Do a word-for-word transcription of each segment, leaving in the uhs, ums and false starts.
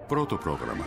Πρώτο πρόγραμμα.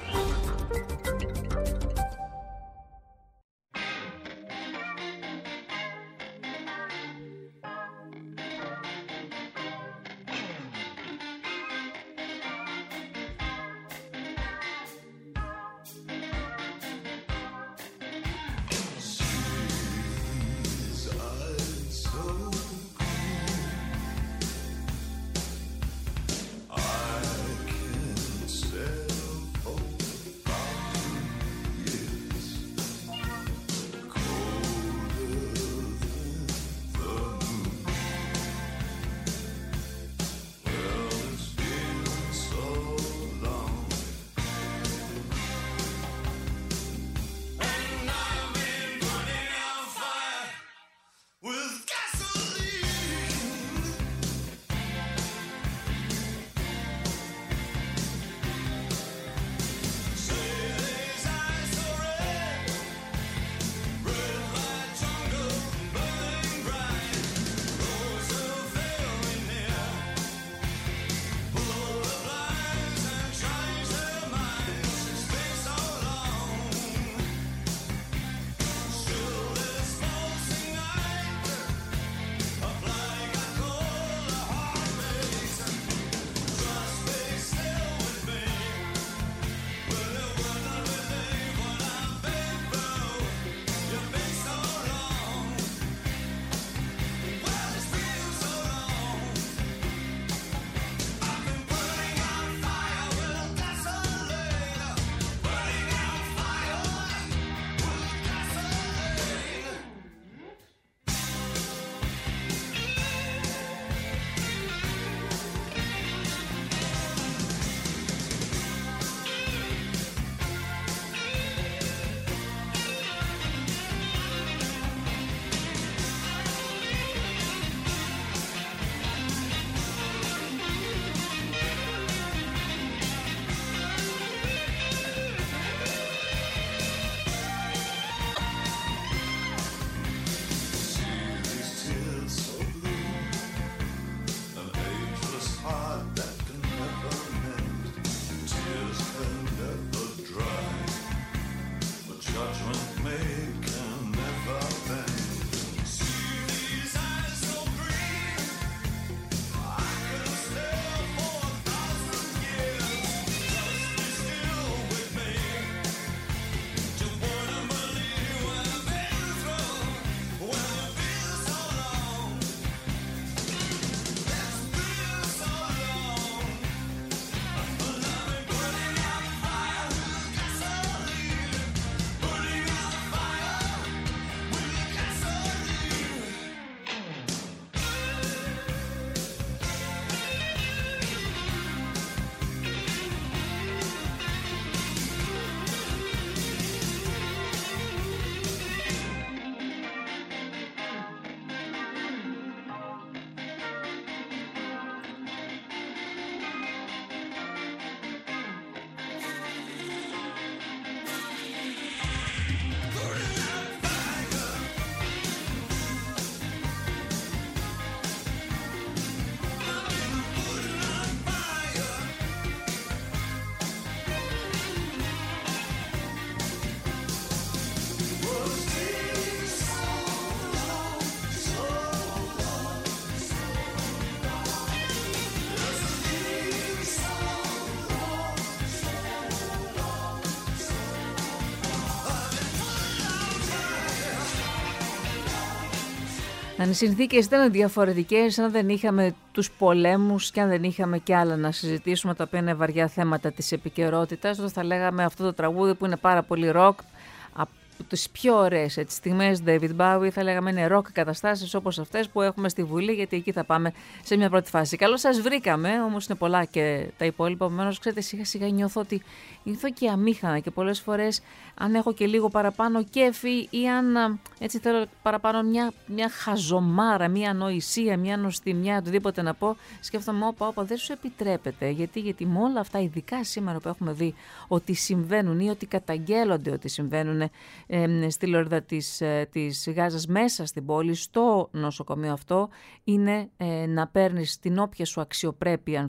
Αν οι συνθήκες ήταν διαφορετικές, αν δεν είχαμε τους πολέμους και αν δεν είχαμε κι άλλα να συζητήσουμε τα οποία είναι βαριά θέματα της επικαιρότητας, τότε θα λέγαμε αυτό το τραγούδι που είναι πάρα πολύ ροκ, από τις πιο ωραίες έτσι, στιγμές David Bowie, θα λέγαμε είναι ροκ καταστάσεις όπως αυτές που έχουμε στη Βουλή, γιατί εκεί θα πάμε σε μια πρώτη φάση. Καλώς σας βρήκαμε, όμως είναι πολλά και τα υπόλοιπα, επομένως ξέρετε σιγά σιγά νιώθω ότι νιώθω και αμήχανα και πολλές φορές αν έχω και λίγο παραπάνω κέφι ή αν έτσι θέλω παραπάνω μια, μια χαζομάρα, μια ανοησία, μια νοστιμιά, οτιδήποτε να πω, σκέφτομαι όπα όπα δεν σου επιτρέπεται, γιατί, γιατί με όλα αυτά ειδικά σήμερα που έχουμε δει ότι συμβαίνουν ή ότι καταγγέλλονται ότι συμβαίνουν ε, στη λωρίδα της, ε, της Γάζας μέσα στην πόλη, στο νοσοκομείο αυτό, είναι ε, να παίρνεις την όποια σου αξιοπρέπεια, ανθρωπ,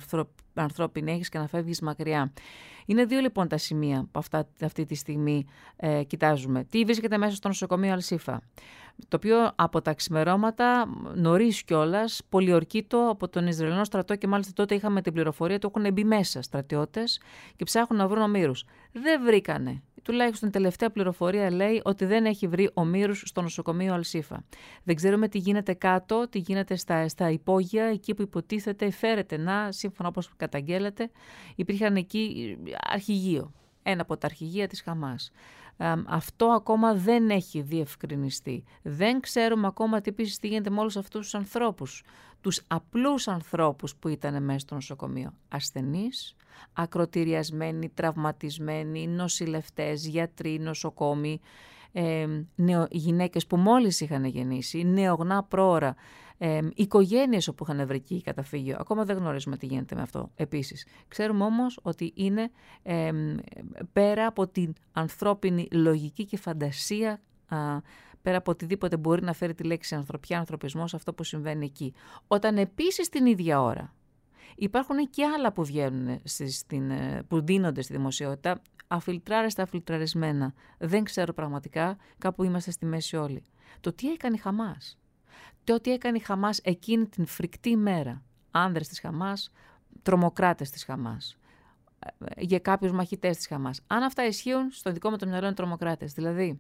ανθρώπινη έχεις και να φεύγεις μακριά. Είναι δύο λοιπόν τα σημεία που αυτά, αυτή τη στιγμή ε, κοιτάζουμε. Τι βρίσκεται μέσα στο νοσοκομείο Αλσίφα, το οποίο από τα ξημερώματα νωρίς κιόλας πολιορκείτο από τον Ισραηλινό στρατό, και μάλιστα τότε είχαμε την πληροφορία ότι έχουν μπει μέσα στρατιώτες και ψάχνουν να βρουν ομήρους. Δεν βρήκανε. Τουλάχιστον η τελευταία πληροφορία λέει ότι δεν έχει βρει ομήρους στο νοσοκομείο Αλσίφα. Δεν ξέρουμε τι γίνεται κάτω, τι γίνεται στα, στα υπόγεια, εκεί που υποτίθεται φέρεται να, σύμφωνα όπως καταγγέλλεται, υπήρχαν εκεί αρχηγείο, ένα από τα αρχηγεία της Χαμάς. Ε, αυτό ακόμα δεν έχει διευκρινιστεί. Δεν ξέρουμε ακόμα τι επίσης τι γίνεται με όλους αυτούς τους ανθρώπους, τους απλούς ανθρώπους που ήταν μέσα στο νοσοκομείο. Ασθενείς, ακροτηριασμένοι, τραυματισμένοι, νοσηλευτές, γιατροί, νοσοκόμοι, ε, νεο, γυναίκες που μόλις είχαν γεννήσει, νεογνά πρόωρα, ε, οικογένειες όπου είχαν βρει καταφύγιο. Ακόμα δεν γνωρίζουμε τι γίνεται με αυτό επίσης. Ξέρουμε όμως ότι είναι ε, πέρα από την ανθρώπινη λογική και φαντασία, α, πέρα από οτιδήποτε μπορεί να φέρει τη λέξη ανθρωπιά, ανθρωπισμός, αυτό που συμβαίνει εκεί. Όταν επίσης την ίδια ώρα υπάρχουν και άλλα που βγαίνουν, στην, που δίνονται στη δημοσιότητα, αφιλτράρεστα, αφιλτραρισμένα. Δεν ξέρω πραγματικά, κάπου είμαστε στη μέση όλοι. Το τι έκανε η Χαμάς. Το τι έκανε η Χαμάς εκείνη την φρικτή ημέρα. Άνδρες της Χαμάς, τρομοκράτες της Χαμάς, για κάποιους μαχητές της Χαμάς. Αν αυτά ισχύουν, στο δικό μου το μυαλό είναι τρομοκράτες. Δηλαδή,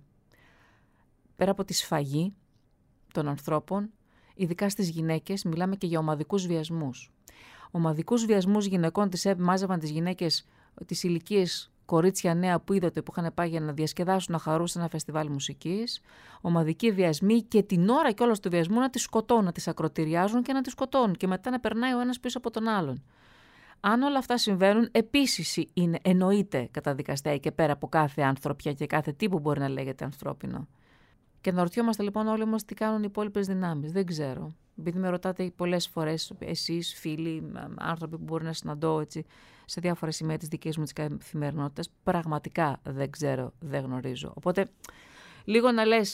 πέρα από τη σφαγή των ανθρώπων, ειδικά στις γυναίκες, μιλάμε και για ομαδικούς βιασμούς. Ομαδικούς βιασμούς γυναικών, τις μάζευαν τις γυναίκες της ηλικίας κορίτσια νέα που είδατε που είχαν πάει για να διασκεδάσουν, να χαρούν σε ένα φεστιβάλ μουσικής. Ομαδικοί βιασμοί και την ώρα κιόλας του βιασμού να τις σκοτώνουν, να τις ακροτηριάζουν και να τις σκοτώνουν και μετά να περνάει ο ένας πίσω από τον άλλον. Αν όλα αυτά συμβαίνουν, επίσης είναι, εννοείται καταδικαστέα και πέρα από κάθε ανθρωπιά και κάθε τι που μπορεί να λέγεται ανθρώπινο. Και να ρωτιόμαστε λοιπόν όλοι μας τι κάνουν οι υπόλοιπες δυνάμεις. Δεν ξέρω. Επειδή με ρωτάτε πολλές φορές, εσείς, φίλοι, άνθρωποι που μπορεί να συναντώ έτσι, σε διάφορα σημεία της δικής μου της καθημερινότητας, πραγματικά δεν ξέρω, δεν γνωρίζω. Οπότε, λίγο να λες,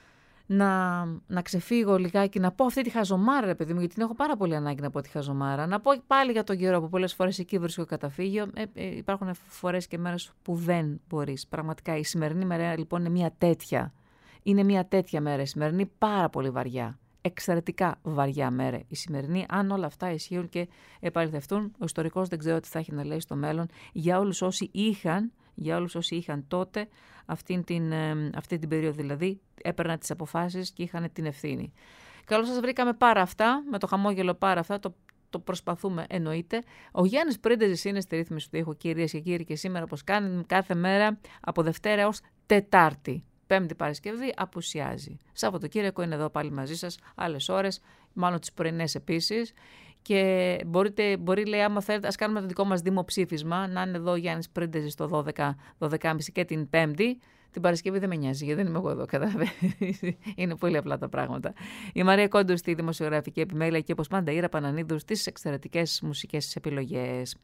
να, να ξεφύγω λιγάκι, να πω αυτή τη χαζομάρα, ρε παιδί μου, γιατί την έχω πάρα πολύ ανάγκη να πω τη χαζομάρα. Να πω πάλι για τον καιρό που πολλές φορές εκεί βρίσκω καταφύγιο. Ε, ε, υπάρχουν φορές και μέρες που δεν μπορείς. Πραγματικά η σημερινή μέρα λοιπόν είναι μια τέτοια. Είναι μια τέτοια μέρα η σημερινή, πάρα πολύ βαριά. Εξαιρετικά βαριά μέρα η σημερινή. Αν όλα αυτά ισχύουν και επαληθευτούν, ο ιστορικός δεν ξέρω τι θα έχει να λέει στο μέλλον για όλους όσοι είχαν, για όλους όσοι είχαν τότε αυτή την, αυτή την περίοδο, δηλαδή έπαιρναν τις αποφάσεις και είχαν την ευθύνη. Καλώς σας βρήκαμε πάρα αυτά, με το χαμόγελο πάρα αυτά, το, το προσπαθούμε εννοείται. Ο Γιάννης Πρίντεζης είναι στη ρύθμιση του ήχου, κυρίες και κύριοι, και σήμερα όπως κάνει κάθε μέρα από Δευτέρα έως Τετάρτη. Πέμπτη Παρασκευή απουσιάζει. Σαββατοκύριακο είναι εδώ πάλι μαζί σας, άλλες ώρες, μάλλον τις πρωινές επίσης. Και μπορείτε, μπορεί, λέει, άμα θέλετε, ας κάνουμε το δικό μας δημοψήφισμα, να είναι εδώ ο Γιάννης Πρίντεζης το δώδεκα, δώδεκα και μισή και την Πέμπτη. Την Παρασκευή δεν με νοιάζει, γιατί δεν είμαι εγώ εδώ, καταλαβαίνετε. Είναι πολύ απλά τα πράγματα. Η Μαρία Κόντου στη δημοσιογραφική επιμέλεια και όπως πάντα η Ήρα Πανανίδου στις εξαιρετικές μουσικές επιλογές.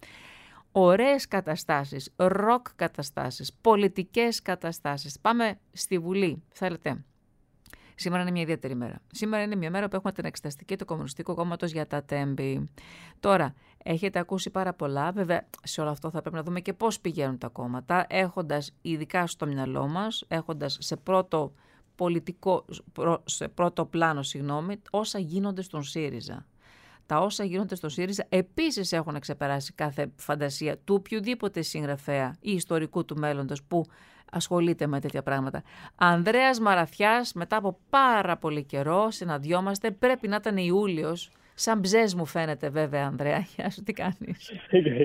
Ωραίες καταστάσεις, ροκ καταστάσεις, πολιτικές καταστάσεις. Πάμε στη Βουλή, θέλετε. Σήμερα είναι μια ιδιαίτερη μέρα. Σήμερα είναι μια μέρα που έχουμε την εξεταστική του Κομμουνιστικού Κόμματος για τα τέμπη. Τώρα, έχετε ακούσει πάρα πολλά. Βέβαια, σε όλο αυτό θα πρέπει να δούμε και πώς πηγαίνουν τα κόμματα, έχοντας ειδικά στο μυαλό μας, έχοντας σε πρώτο πολιτικό, σε πρώτο πλάνο, συγγνώμη, όσα γίνονται στον ΣΥΡΙΖΑ. Τα όσα γίνονται στο ΣΥΡΙΖΑ επίσης έχουν ξεπεράσει κάθε φαντασία του οποιοδήποτε συγγραφέα ή ιστορικού του μέλλοντος που ασχολείται με τέτοια πράγματα. Ανδρέας Μαραθιάς, μετά από πάρα πολύ καιρό συναντιόμαστε, πρέπει να ήταν Ιούλιος. Σαν μπζές μου φαίνεται βέβαια, Ανδρέα. Γεια σου, τι κάνεις?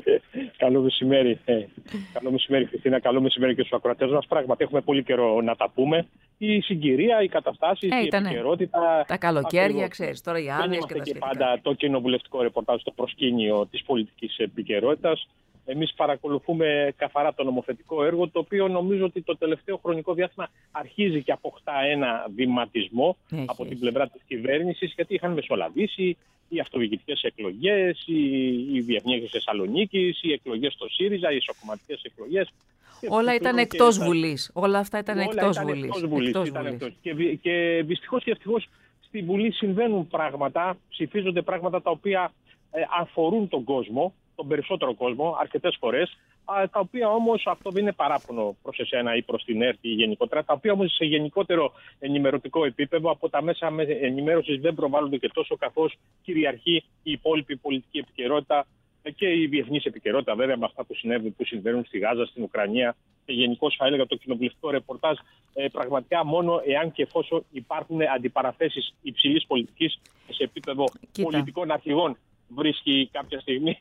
Καλό μεσημέρι. Ε, καλό μεσημέρι, Χριστίνα. Καλό μεσημέρι και στους ακροατές μας. Πράγματι, έχουμε πολύ καιρό να τα πούμε. Η συγκυρία, οι καταστάσεις, ε, η επικαιρότητα. Τα καλοκαίρια, ξέρεις, τώρα οι άδειες και τα σχετικά. Και πάντα το κοινοβουλευτικό ρεπορτάζ στο προσκήνιο της πολιτικής επικαιρότητας. Εμείς παρακολουθούμε καθαρά το νομοθετικό έργο, το οποίο νομίζω ότι το τελευταίο χρονικό διάστημα αρχίζει και αποκτά ένα βηματισμό έχει, από την πλευρά της κυβέρνησης, γιατί είχαν μεσολαβήσει οι αυτοδιοικητικές εκλογές, οι, οι διευνήσεις της Θεσσαλονίκης, οι εκλογές στο ΣΥΡΙΖΑ, οι ισοκομματικές εκλογές. Όλα ήταν εκτός Βουλής. Όλα αυτά ήταν όλα εκτός ήταν Βουλής. Εκτός Βουλής. Εκτός ήταν Βουλής. Εκτός. Και, και δυστυχώς και ευτυχώς στη Βουλή συμβαίνουν πράγματα, ψηφίζονται πράγματα τα οποία ε, αφορούν τον κόσμο. τον περισσότερο κόσμο αρκετές φορές, τα οποία όμως, αυτό δεν είναι παράπονο προς εσένα ή προς την ΕΡΤ ή γενικότερα, τα οποία όμως σε γενικότερο ενημερωτικό επίπεδο από τα μέσα ενημέρωσης δεν προβάλλονται και τόσο, καθώς κυριαρχεί η υπόλοιπη πολιτική επικαιρότητα και η διεθνής επικαιρότητα, βέβαια, με αυτά που, συνέβη, που συμβαίνουν στη Γάζα, στην Ουκρανία και γενικώς θα έλεγα το κοινοβουλευτικό ρεπορτάζ, ε, πραγματικά μόνο εάν και εφόσον υπάρχουν αντιπαραθέσεις υψηλής πολιτικής σε επίπεδο Κοίτα. πολιτικών αρχηγών, βρίσκει κάποια στιγμή,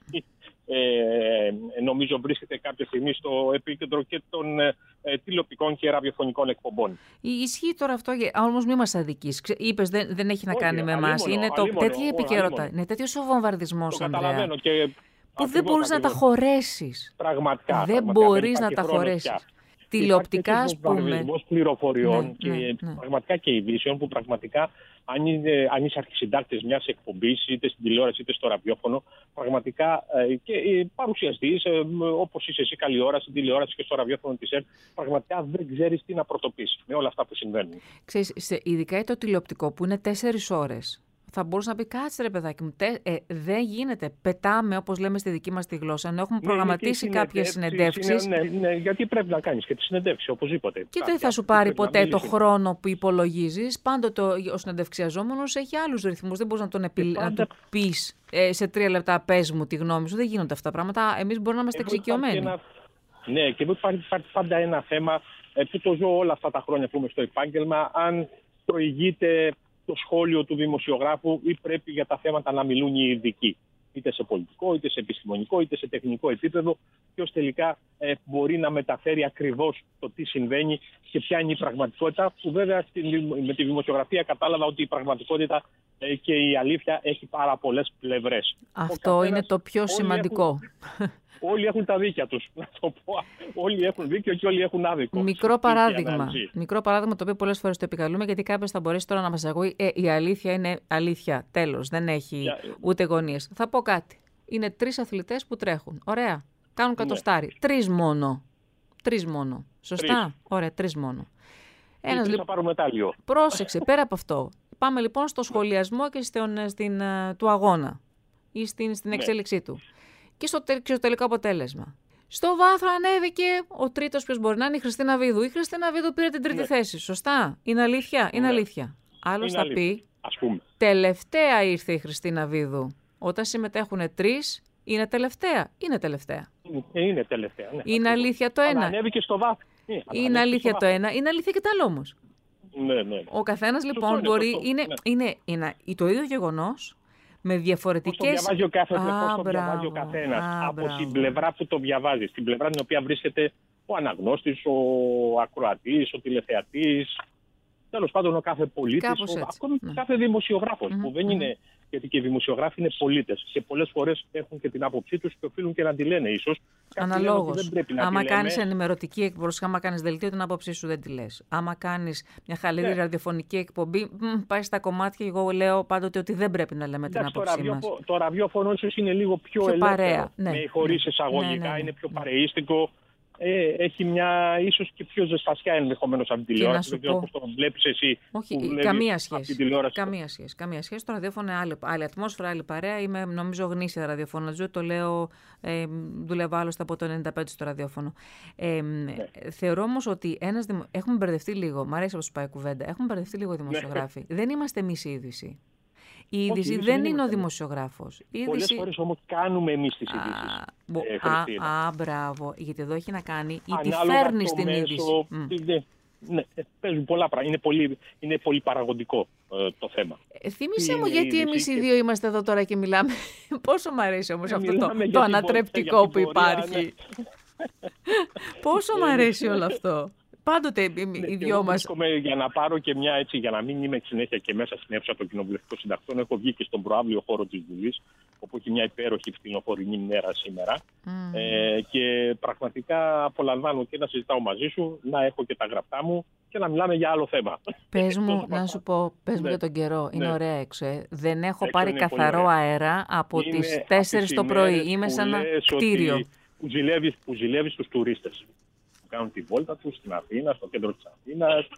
ε, νομίζω βρίσκεται κάποια στιγμή στο επίκεντρο και των ε, τηλεοπτικών και ραδιοφωνικών εκπομπών. Ισχύει τώρα αυτό, όμως μη μας αδικείς. Είπες δεν, δεν έχει να Όχι, κάνει με εμάς. Είναι το, αλίμονο, τέτοια επικαιρότητα. Είναι τέτοιος ο βομβαρδισμός, Ανδρέα, και που δεν μπορείς να τα χωρέσεις. Πραγματικά. Δεν μπορείς να τα χωρέσεις. Τηλεοπτικά, ας πούμε. Βομβαρδισμός πληροφοριών ναι, και ναι, ναι. πραγματικά και ειδήσεων που πραγματικά, αν, είναι, αν είσαι αρχισυντάκτης μιας εκπομπής, είτε στην τηλεόραση είτε στο ραδιόφωνο, πραγματικά ε, και ε, παρουσιαστής, ε, όπως είσαι εσύ καλή ώρα στην τηλεόραση και στο ραδιόφωνο της ΕΡΤ, πραγματικά δεν ξέρεις τι να πρωτοπείς με όλα αυτά που συμβαίνουν. Ξέρεις, σε, ειδικά το τηλεοπτικό που είναι τέσσερις ώρες. Θα μπορούσε να πει, κάτσε ρε παιδάκι μου, τε, ε, δεν γίνεται. Πετάμε, όπως λέμε στη δική μας τη γλώσσα, ενώ έχουμε προγραμματίσει ναι, κάποιες συνεντεύξεις. Ναι, ναι, γιατί πρέπει να κάνεις και τη συνεντεύξη, οπωσδήποτε. Και δεν θα σου πάρει ποτέ το χρόνο που υπολογίζεις. Πάντοτε ο συνεντευξιαζόμενος έχει άλλους ρυθμούς. Δεν μπορείς να τον επι... πάντα... να του πεις ε, σε τρία λεπτά πες μου τη γνώμη σου. Δεν γίνονται αυτά τα πράγματα. Εμείς μπορούμε να είμαστε εξοικειωμένοι. Ένα... Ναι, και υπάρχει, υπάρχει πάντα ένα θέμα ε, που το ζω όλα αυτά τα χρόνια που είμαι στο επάγγελμα. Αν προηγείται το σχόλιο του δημοσιογράφου ή πρέπει για τα θέματα να μιλούν οι ειδικοί, είτε σε πολιτικό, είτε σε επιστημονικό, είτε σε τεχνικό επίπεδο, ποιος τελικά ε, μπορεί να μεταφέρει ακριβώς το τι συμβαίνει και ποια είναι η πραγματικότητα, που βέβαια με τη δημοσιογραφία κατάλαβα ότι η πραγματικότητα ε, και η αλήθεια έχει πάρα πολλές πλευρές. Αυτό είναι το πιο σημαντικό. Έχουν... Όλοι έχουν τα δίκια τους, να το πω. Όλοι έχουν δίκιο και όλοι έχουν άδικο. Μικρό παράδειγμα. Μικρό παράδειγμα το οποίο πολλές φορές το επικαλούμε, γιατί κάποιος θα μπορέσει τώρα να μας ακούει. Ε, η αλήθεια είναι αλήθεια. Τέλος. Δεν έχει yeah. ούτε γωνίες. Θα πω κάτι. Είναι τρεις αθλητές που τρέχουν. Ωραία. Κάνουν κατοστάρι. Yeah. Τρεις μόνο. Τρεις μόνο. Σωστά. Τρεις. Ωραία, τρεις μόνο. Ένας λοιπόν. Θα πάρουν μετάλλιο. Πρόσεξε, πέρα από αυτό. Πάμε λοιπόν στο σχολιασμό και στον, στην, του αγώνα ή στην, στην εξέλιξή yeah. του. Και στο, τε, και στο τελικό αποτέλεσμα. Στο βάθρο ανέβηκε ο τρίτος, ποιος μπορεί να είναι, η Χριστίνα Βίδου. Η Χριστίνα Βίδου πήρε την τρίτη ναι. θέση. Σωστά. Είναι αλήθεια. Ναι. Είναι αλήθεια. Άλλος θα αλήθεια. πει, ας πούμε. Τελευταία ήρθε η Χριστίνα Βίδου. Όταν συμμετέχουν τρεις, είναι τελευταία. Είναι τελευταία. Είναι τελευταία. Ναι. Είναι αλήθεια το ένα. Ανέβηκε στο βάθρο. Είναι, είναι αλήθεια το ένα. Είναι αλήθεια και το άλλο όμως. Ναι, ναι, ναι. Ο καθένας λοιπόν είναι, μπορεί. σωστό, Είναι, ναι. είναι, είναι, είναι το ίδιο γεγονός. Με διαφορετικές... Πώς το διαβάζει ο, κάθε, πώς το διαβάζει ο καθένας α, από μπράβο. την πλευρά που το διαβάζει, στην πλευρά την οποία βρίσκεται ο αναγνώστης, ο ακροατής, ο τηλεθεατής, τέλος πάντων ο κάθε πολίτης, ο, ακόμη ναι. κάθε δημοσιογράφος, mm-hmm. που δεν είναι, γιατί και οι δημοσιογράφοι είναι πολίτες και πολλές φορές έχουν και την άποψή τους και οφείλουν και να τη λένε ίσως. Αναλόγως. Άμα κάνεις ενημερωτική εκπομπή, άμα κάνεις δελτίο, την άποψή σου δεν τη λες. Άμα κάνεις μια χαλίδη ναι. ραδιοφωνική εκπομπή, μ, πάει στα κομμάτια. Εγώ λέω πάντοτε ότι δεν πρέπει να λέμε Εντάξει, την άποψή το, μας. Ραδιοφο, το ραδιόφωνο ίσως είναι λίγο πιο, πιο ελεύθερο, παρέα, ναι, με χωρίς ναι, εισαγωγικά, ναι, ναι, ναι, είναι πιο ναι. παρεΐστικο. Ε, έχει μια ίσως και πιο ζεστασιά ενδεχομένως από την τηλεόραση. Δεν ξέρω πώς το βλέπεις εσύ. Όχι, καμία σχέση. Καμία σχέση. Καμία σχέση. Το ραδιόφωνο είναι άλλη, άλλη ατμόσφαιρα, άλλη παρέα. Είμαι νομίζω γνήσια ραδιοφωνατζού. Το λέω, ε, δουλεύω άλλωστε από το ενενήντα πέντε στο ραδιόφωνο. Ε, ναι. Θεωρώ όμως ότι ένας δημο... έχουμε μπερδευτεί λίγο. Μ' αρέσει όπως πάει η κουβέντα. Έχουμε μπερδευτεί λίγο οι δημοσιογράφοι. Ναι. Δεν είμαστε εμείς η είδηση. Η είδηση Όχι, δεν είναι ο δημοσιογράφος. Πολλές είδηση... φορές όμως κάνουμε εμείς τις ειδήσεις. Α, ε, α, α, μπράβο. Γιατί εδώ έχει να κάνει ή τη φέρνει στην μέσο, είδηση. Ναι, ναι, παίζουν πολλά πράγματα. Είναι πολύ, είναι πολύ παραγωγικό ε, το θέμα. Ε, θύμισε μου γιατί εμείς οι δύο και... είμαστε εδώ τώρα και μιλάμε. Πόσο μου αρέσει όμως αυτό το, το ανατρεπτικό που υπάρχει. Ναι. Πόσο μου αρέσει όλο αυτό. Πάντοτε οι δυο μας. Για να πάρω και μια έτσι, για να μην είμαι συνέχεια και μέσα στην αίθουσα των κοινοβουλευτικών συντακτών, έχω βγει και στον προαύλιο χώρο της Βουλής, όπου έχει μια υπέροχη φθινοπορεινή μέρα σήμερα. Mm. Ε, και πραγματικά απολαμβάνω και να συζητάω μαζί σου, να έχω και τα γραπτά μου και να μιλάμε για άλλο θέμα. Πες μου, να σου πω, πες μου ναι. για τον καιρό. Είναι ναι. ωραία έξω. Ε. Δεν έχω έξω πάρει καθαρό αέρα από είναι τις τέσσερις το πρωί. Είμαι σαν ένα κτίριο. Που ζηλεύεις τους τουρίστες. Κάνουν τη βόλτα τους στην Αθήνα, στο κέντρο της Αθήνας,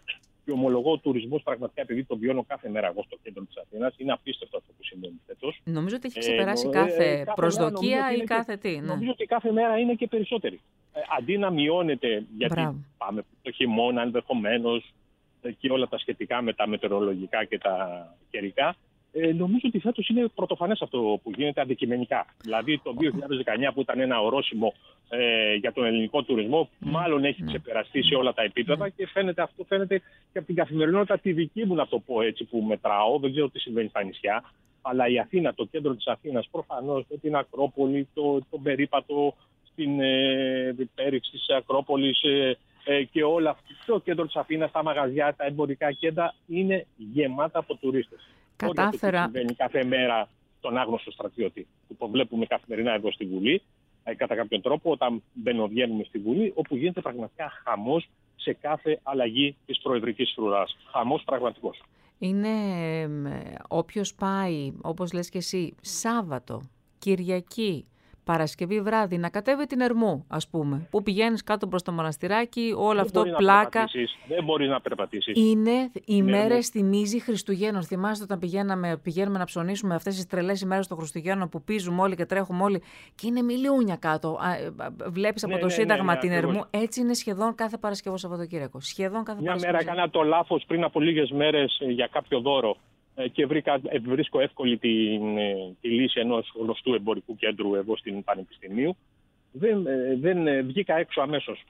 Και ομολογώ ο τουρισμός πραγματικά, επειδή τον βιώνω κάθε μέρα εγώ στο κέντρο της Αθήνας, είναι απίστευτο αυτό που συμβαίνει φέτος. Νομίζω ότι έχει ξεπεράσει ε, κάθε, ε, κάθε προσδοκία μέρα, ή κάθε και, τι. Ναι. Νομίζω ότι κάθε μέρα είναι και περισσότεροι. Ε, αντί να μειώνεται, γιατί Μπράβο. πάμε το χειμώνα ενδεχομένως και όλα τα σχετικά με τα μετεωρολογικά και τα καιρικά, ε, νομίζω ότι φέτος είναι πρωτοφανές αυτό που γίνεται αντικειμενικά. Δηλαδή το δύο χιλιάδες δεκαεννιά που ήταν ένα ορόσημο ε, για τον ελληνικό τουρισμό, mm. μάλλον έχει mm. ξεπεραστεί σε όλα τα επίπεδα mm. και φαίνεται, αυτό φαίνεται και από την καθημερινότητα τη δική μου, να το πω έτσι, που μετράω. Δεν ξέρω τι συμβαίνει στα νησιά, αλλά η Αθήνα, το κέντρο της Αθήνας, προφανώς με την Ακρόπολη, το, το περίπατο στην ε, πέριξη της Ακρόπολης ε, ε, και όλα αυτό, το κέντρο της Αθήνας, τα μαγαζιά, τα εμπορικά κέντρα είναι γεμάτα από τουρίστες. Κατάφερα. Αυτό συμβαίνει κάθε μέρα στον άγνωστο στρατιώτη, που το βλέπουμε καθημερινά εδώ στη Βουλή, ε, κατά κάποιον τρόπο, όταν μπαινοβγαίνουμε στη Βουλή, όπου γίνεται πραγματικά χαμός σε κάθε αλλαγή της προεδρικής φρουράς. Χαμός πραγματικός. Είναι ε, όποιος πάει, όπως λες και εσύ, Σάββατο, Κυριακή, Παρασκευή βράδυ, να κατέβει την Ερμού, ας πούμε, που πηγαίνεις κάτω προς το μοναστηράκι, όλο δεν αυτό μπορεί πλάκα. Να δεν μπορείς να περπατήσεις. Είναι οι μέρες θυμίζει Χριστουγέννων. Θυμάστε όταν πηγαίναμε, πηγαίνουμε να ψωνίσουμε αυτές τις τρελές ημέρες των Χριστουγέννων που πίζουμε όλοι και τρέχουμε όλοι και είναι μιλούνια κάτω. Βλέπεις από ναι, το ναι, Σύνταγμα ναι, ναι, την ακριβώς. Ερμού. Έτσι είναι σχεδόν κάθε Παρασκευό Σαββατοκύριακο. Σχεδόν κάθε Μια Παρασκευό. μέρα έκανα το λάθος πριν από λίγες μέρες για κάποιο δώρο και βρήκα, βρίσκω εύκολη τη, τη λύση ενός γνωστού εμπορικού κέντρου εδώ στην Πανεπιστημίου. Δεν, δεν βγήκα έξω αμέσως.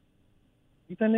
Ήτανε,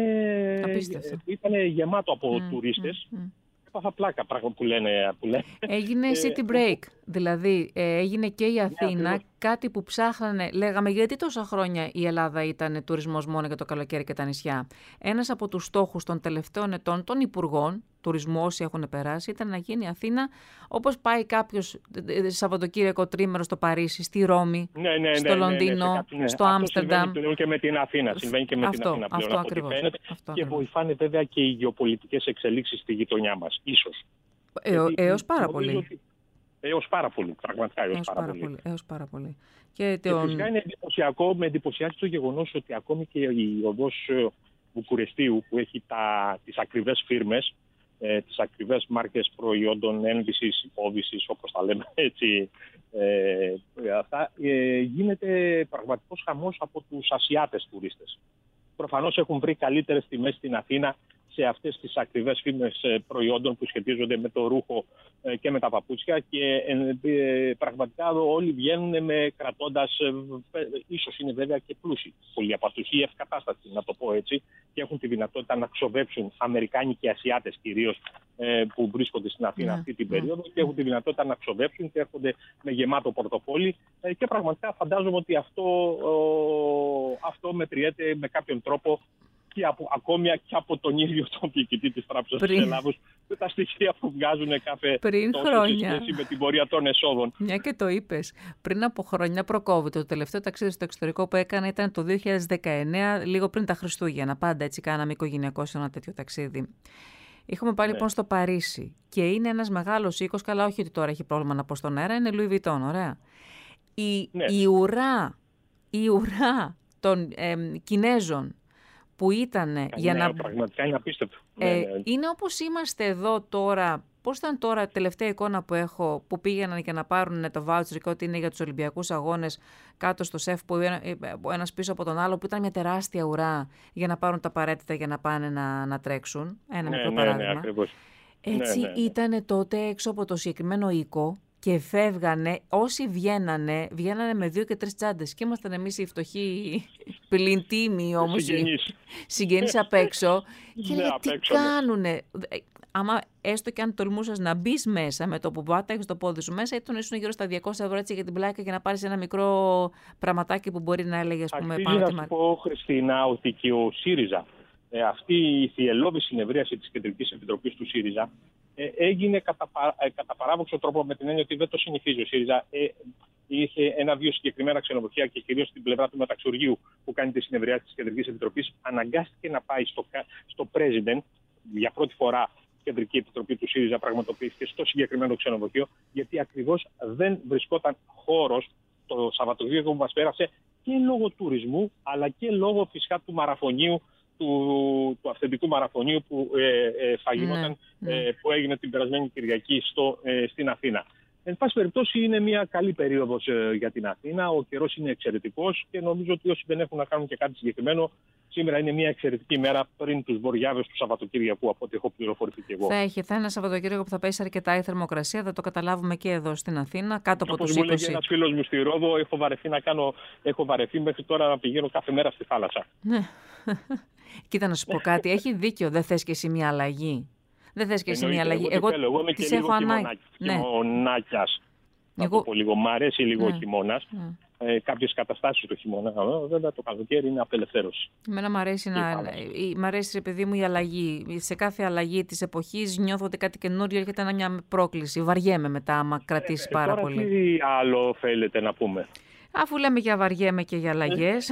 ήτανε γεμάτο από mm, τουρίστες. Mm, mm. Έπαθα πλάκα πράγμα που λένε. Που λένε. Έγινε city break, δηλαδή ε, έγινε και η Αθήνα, yeah, κάτι που ψάχνανε, λέγαμε γιατί τόσα χρόνια η Ελλάδα ήταν τουρισμός μόνο για το καλοκαίρι και τα νησιά. Ένας από τους στόχους των τελευταίων ετών των υπουργών τουρισμού, όσοι έχουν περάσει, ήταν να γίνει η Αθήνα όπως πάει κάποιος Σαββατοκύριακο τρίμερο στο Παρίσι, στη Ρώμη, ναι, ναι, στο ναι, ναι, Λονδίνο, ναι, ναι, ναι. στο αυτό Άμστερνταμ. Συμβαίνει και με την Αθήνα. Συμβαίνει και με αυτό, την Αθήνα πλέον, αυτό από ακριβώς, ό,τι φαίνεται. αυτό και ακριβώς. βοηθάνε βέβαια και οι γεωπολιτικές εξελίξεις στη γειτονιά μας, ίσως. Ε, έως πάρα πολύ. Ότι... Έως πάρα πολύ, πραγματικά έως, έως πάρα, πάρα πολύ. πολύ. Έως πάρα πολύ. Και, και τον... φυσικά είναι εντυπωσιακό, με εντυπωσιάζει το γεγονός ότι ακόμη και η οδός Βουκουρεστίου που έχει τα, τις ακριβές φίρμες, ε, τις ακριβές μάρκες προϊόντων ένδυσης, υπόδυσης, όπως τα λέμε έτσι, ε, αυτά, ε, γίνεται πραγματικός χαμός από τους Ασιάτες τουρίστες. Προφανώς έχουν βρει καλύτερες τιμές στην Αθήνα σε αυτές τις ακριβές φήμες προϊόντων που σχετίζονται με το ρούχο και με τα παπούτσια και ε, πραγματικά όλοι βγαίνουν με κρατώντας, ε, ίσως είναι βέβαια και πλούσιοι πολλοί από αυτούς ή ευκατάστατοι, να το πω έτσι, και έχουν τη δυνατότητα να ξοδέψουν Αμερικάνοι και Ασιάτες κυρίως ε, που βρίσκονται στην Αθήνα yeah. αυτή την περίοδο και έχουν τη δυνατότητα να ξοδέψουν και έρχονται με γεμάτο πορτοφόλι ε, και πραγματικά φαντάζομαι ότι αυτό, ε, αυτό μετριέται με κάποιον τρόπο και από, ακόμη και από τον ίδιο τον διοικητή της Τράπεζας Πριν... της Ελλάδος, με τα στοιχεία που βγάζουν κάθε Πριν τόσο χρόνια. σε σχέση με την πορεία των εσόδων. Μια και το είπες, πριν από χρόνια προ-COVID, το τελευταίο ταξίδι στο εξωτερικό που έκανα ήταν το δύο χιλιάδες δεκαεννιά, λίγο πριν τα Χριστούγεννα. Πάντα έτσι κάναμε οικογενειακό σε ένα τέτοιο ταξίδι. Είχαμε πάει ναι. λοιπόν στο Παρίσι και είναι ένας μεγάλος οίκος, καλά όχι ότι τώρα έχει πρόβλημα να πω στον αέρα, είναι Louis Vuitton, ωραία. Η, ναι. η ουρά, η ουρά των ε, Κινέζων που ήταν για ναι, να... Πραγματικά είναι απίστευτο. Ε, ναι, ναι. Είναι όπως είμαστε εδώ τώρα. Πώς ήταν τώρα, τελευταία εικόνα που έχω, που πήγαιναν για να πάρουν το voucher και ότι είναι για τους Ολυμπιακούς Αγώνες κάτω στο ΣΕΦ, που ένας πίσω από τον άλλο, που ήταν μια τεράστια ουρά για να πάρουν τα απαραίτητα για να πάνε να, να τρέξουν. Ένα ναι, μικρό ναι, παράδειγμα. Ναι, ακριβώς. Έτσι ναι, ναι, ναι. ήταν τότε έξω από το συγκεκριμένο οίκο. Και φεύγανε, όσοι βγαίνανε, βγαίνανε με δύο και τρεις τσάντες. Και ήμασταν εμείς οι φτωχοί πλυντήμοι όμως, συγγενείς. Συγγενείς απ' έξω. Και ναι, λέει, τι έξω, κάνουνε. Ναι. Άμα έστω και αν τολμούσες να μπεις μέσα με το που βάταγες το πόδι σου μέσα, ήταν ήσουν γύρω στα διακόσια ευρώ έτσι για την πλάκα και να πάρεις ένα μικρό πραγματάκι που μπορεί να έλεγε, ας πούμε, Αξίζει πάνω να τη σου μάρκα. πω, Χριστίνα, ότι και ο ΣΥΡΙΖΑ, ε, αυτή η θυελλώδη συνεδρίαση της Κεντρικής Επιτροπής του ΣΥΡΙΖΑ, ε, έγινε κατά, ε, κατά παράδοξο τρόπο, με την έννοια ότι δεν το συνηθίζει ο ΣΥΡΙΖΑ. Ε, είχε ένα-δύο συγκεκριμένα ξενοδοχεία και κυρίως στην πλευρά του Μεταξουργείου που κάνει τη συνεδριάση της Κεντρικής Επιτροπής, αναγκάστηκε να πάει στο, στο President για πρώτη φορά. Η Κεντρική Επιτροπή του ΣΥΡΙΖΑ πραγματοποιήθηκε στο συγκεκριμένο ξενοδοχείο, γιατί ακριβώς δεν βρισκόταν χώρος το Σαββατοκύριακο που μας πέρασε και λόγω τουρισμού, αλλά και λόγω φυσικά του μαραθωνίου του, του αυθεντικού μαραθωνίου που, ε, ε, θα γινόταν, ναι, ναι. Ε, που έγινε την περασμένη Κυριακή στο, ε, στην Αθήνα. Εν πάση περιπτώσει, είναι μια καλή περίοδος ε, για την Αθήνα. Ο καιρός είναι εξαιρετικός και νομίζω ότι όσοι δεν έχουν να κάνουν και κάτι συγκεκριμένο, σήμερα είναι μια εξαιρετική μέρα πριν τους βοριάβες του Σαββατοκύριακου, από ό,τι έχω πληροφορηθεί και εγώ. Θα έχει, θα είναι ένα Σαββατοκύριακο που θα πέσει αρκετά η θερμοκρασία, θα το καταλάβουμε και εδώ στην Αθήνα, κάτω από τους είκοσι. Όπως μου λέγει ένας φίλος μου στη Ρόδο, έχω βαρεθεί, να κάνω, έχω βαρεθεί μέχρι τώρα να πηγαίνω κάθε μέρα στη θάλασσα. Ναι. Κοίτα να σου πω κάτι, έχει δίκιο, δεν θες και εσύ μια αλλαγή. Δεν θες και εσύ μια αλλαγή. Εγώ, εγώ εγώ είμαι τις και έχω ανάγκη. Χειμωνάκιας. Εγώ... Να το πω λίγο. Μ' αρέσει λίγο ναι. ο χειμώνας. Ναι. Ε, κάποιες καταστάσεις το χειμώνα. Βέβαια το καλοκαίρι είναι απελευθέρωση. Εμένα μ' αρέσει, να... μ' αρέσει ρε παιδί μου η αλλαγή. Σε κάθε αλλαγή της εποχής νιώθω ότι κάτι καινούριο έρχεται να μια πρόκληση. Βαριέμαι μετά άμα κρατήσει πάρα ε, τώρα πολύ. Τι άλλο θέλετε να πούμε? Αφού λέμε για βαριέμαι και για αλλαγές,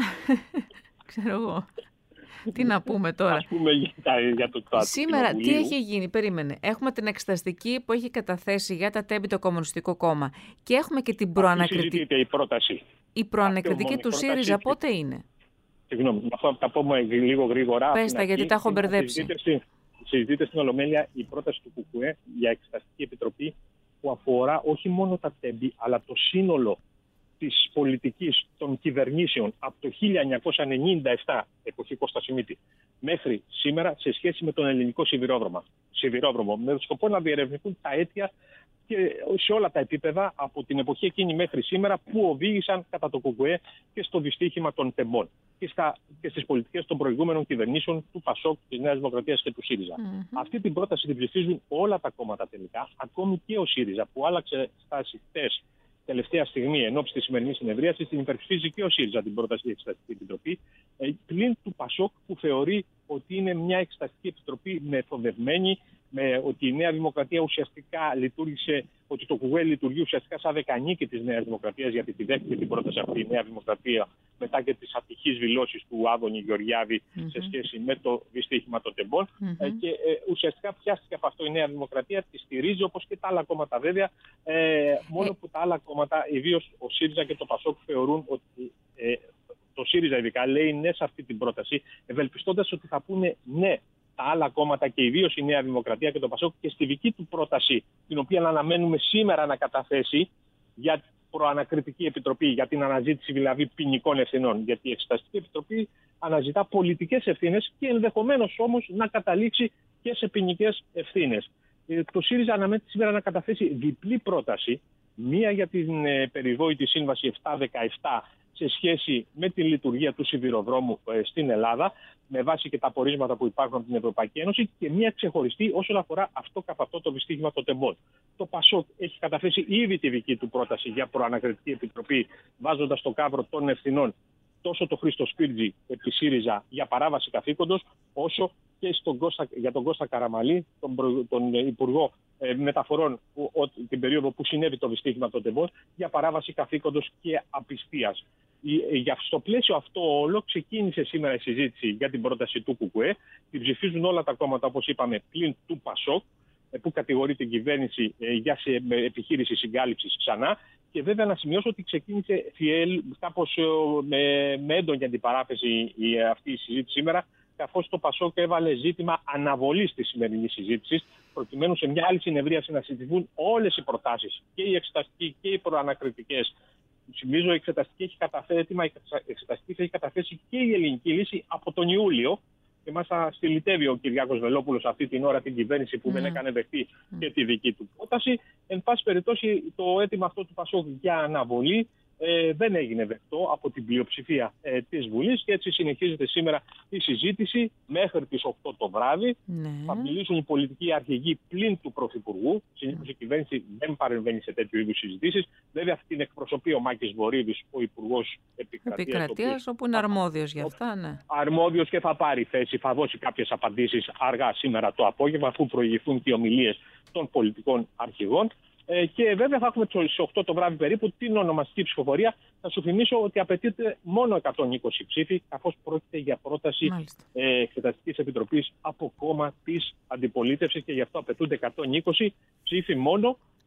ξέρω εγώ. Τι να πούμε τώρα. Ας πούμε για, για το κράτος. Σήμερα τι έχει γίνει, περίμενε. Έχουμε την εξεταστική που έχει καταθέσει για τα τέμπη το Κομμουνιστικό Κόμμα και έχουμε και την προανακριτική. Η πρόταση. Η προανακριτική του ΣΥΡΙΖΑ πότε είναι? Συγγνώμη, θα τα πούμε λίγο γρήγορα. Πες τα, γιατί τα έχω μπερδέψει. Συζητείται στην Ολομέλεια η πρόταση του ΚΚΕ για εξεταστική επιτροπή που αφορά όχι μόνο τα τέμπη, αλλά το σύνολο της πολιτικής των κυβερνήσεων από το χίλια εννιακόσια ενενήντα επτά, εποχή Κώστα Σιμίτη, μέχρι σήμερα σε σχέση με τον ελληνικό σιδηρόδρομο. Σιδηρόδρομο, με σκοπό να διερευνηθούν τα αίτια και σε όλα τα επίπεδα από την εποχή εκείνη μέχρι σήμερα που οδήγησαν κατά το ΚΚΕ και στο δυστύχημα των τεμπών και, στα, και στις πολιτικές των προηγούμενων κυβερνήσεων του ΠΑΣΟΚ, της Νέας Δημοκρατίας και του ΣΥΡΙΖΑ. Mm-hmm. Αυτή την πρόταση την ψηφίζουν όλα τα κόμματα τελικά, ακόμη και ο ΣΥΡΙΖΑ που άλλαξε στάση χτες τελευταία στιγμή εν ώψη της σημερινής συνεδρίασης, την υπερψηφίζει και ο ΣΥΡΙΖΑ την πρόταση για εξεταστική επιτροπή, πλην του ΠΑΣΟΚ που θεωρεί ότι είναι μια εξεταστική επιτροπή μεθοδευμένη, με ότι η Νέα Δημοκρατία ουσιαστικά λειτουργήσε, ότι το ΚΚΕ λειτουργεί ουσιαστικά σαν δεκανίκη της Νέας Δημοκρατίας, γιατί τη δέχτηκε την πρόταση αυτή η Νέα Δημοκρατία μετά και τις ατυχείς δηλώσεις του Άδωνη Γεωργιάδη mm-hmm. σε σχέση με το δυστύχημα των τεμπών. Mm-hmm. Και ε, ουσιαστικά πιάστηκε από αυτό η Νέα Δημοκρατία, τη στηρίζει όπως και τα άλλα κόμματα βέβαια, ε, μόνο που τα άλλα κόμματα, ιδίως ο ΣΥΡΙΖΑ και το ΠΑΣΟΚ, θεωρούν ότι ε, το ΣΥΡΙΖΑ ειδικά λέει ναι σε αυτή την πρόταση, ευελπιστώντας ότι θα πούνε ναι τα άλλα κόμματα και ιδίως η Νέα Δημοκρατία και το ΠΑΣΟΚ και στη δική του πρόταση, την οποία αναμένουμε σήμερα να καταθέσει για προανακριτική επιτροπή, για την αναζήτηση δηλαδή ποινικών ευθυνών. Γιατί η Εξεταστική Επιτροπή αναζητά πολιτικές ευθύνες και ενδεχομένως όμως να καταλήξει και σε ποινικές ευθύνες. Το ΣΥΡΙΖΑ αναμένεται σήμερα να καταθέσει διπλή πρόταση, μία για την ε, περιβόητη σύμβαση επτακόσια δεκαεπτά σε σχέση με τη λειτουργία του σιδηροδρόμου ε, στην Ελλάδα, με βάση και τα πορίσματα που υπάρχουν από την Ευρωπαϊκή Ένωση, και μία ξεχωριστή όσον αφορά αυτό καθ' αυτό το δυστύχημα των τεμπών. Το ΠΑΣΟΚ έχει καταθέσει ήδη τη δική του πρόταση για προανακριτική επιτροπή, βάζοντας στο κάβρο των ευθυνών τόσο το Χρήστο Σπίρτζη επί ΣΥΡΙΖΑ για παράβαση καθήκοντος, όσο και στον Κώστα, για τον Κώστα Καραμαλή, τον, προ, τον Υπουργό ε, Μεταφορών, που, ο, την περίοδο που συνέβη το δυστύχημα των τεμπών, για παράβαση καθήκοντος και απιστίας. Για, στο πλαίσιο αυτό όλο ξεκίνησε σήμερα η συζήτηση για την πρόταση του ΚΚΕ. Την ψηφίζουν όλα τα κόμματα, όπως είπαμε, πλην του ΠΑΣΟΚ, που κατηγορεί την κυβέρνηση για σε, με επιχείρηση συγκάλυψης ξανά. Και βέβαια να σημειώσω ότι ξεκίνησε κάπως με, με έντονη αντιπαράθεση η, αυτή η συζήτηση σήμερα, καθώς το ΠΑΣΟΚ έβαλε ζήτημα αναβολής της σημερινής συζήτησης, προκειμένου σε μια άλλη συνεδρίαση να συζητηθούν όλες οι προτάσεις, και οι εξεταστικοί και οι προανακριτικές. Θυμίζω, η εξεταστική έχει καταθέσει, η εξεταστική έχει καταθέσει και η ελληνική λύση από τον Ιούλιο. Και μάλιστα στυλιτεύει ο Κυριάκος Βελόπουλος αυτή την ώρα την κυβέρνηση που mm. δεν έκανε δεχτεί mm. και τη δική του πρόταση. Εν πάση περιπτώσει, το αίτημα αυτό του ΠΑΣΟΚ για αναβολή ε, δεν έγινε δεκτό από την πλειοψηφία ε, της Βουλής, και έτσι συνεχίζεται σήμερα η συζήτηση μέχρι τις οκτώ το βράδυ. Mm. Θα μιλήσουν οι πολιτικοί αρχηγοί πλην του Πρωθυπουργού. Συνήθως mm. η κυβέρνηση δεν παρεμβαίνει σε τέτοιου είδους συζητήσεις. Βέβαια, αυτή την εκπροσωπεί ο Μάκης Βορίδης, ο Υπουργός Επικρατείας, Επικρατείας όπου είναι αρμόδιος για αυτά, ναι. Αρμόδιος, και θα πάρει θέση, θα δώσει κάποιες απαντήσεις αργά σήμερα το απόγευμα, αφού προηγηθούν και οι ομιλίες των πολιτικών αρχηγών. Ε, και βέβαια θα έχουμε στις οκτώ το βράδυ περίπου την ονομαστική ψηφοφορία. Θα σου θυμίσω ότι απαιτείται μόνο εκατόν είκοσι ψήφοι, καθώς πρόκειται για πρόταση ε, Εξεταστικής Επιτροπής από κόμμα της αντιπολίτευσης, και γι' αυτό απαιτούνται εκατόν είκοσι ψήφοι μόνο.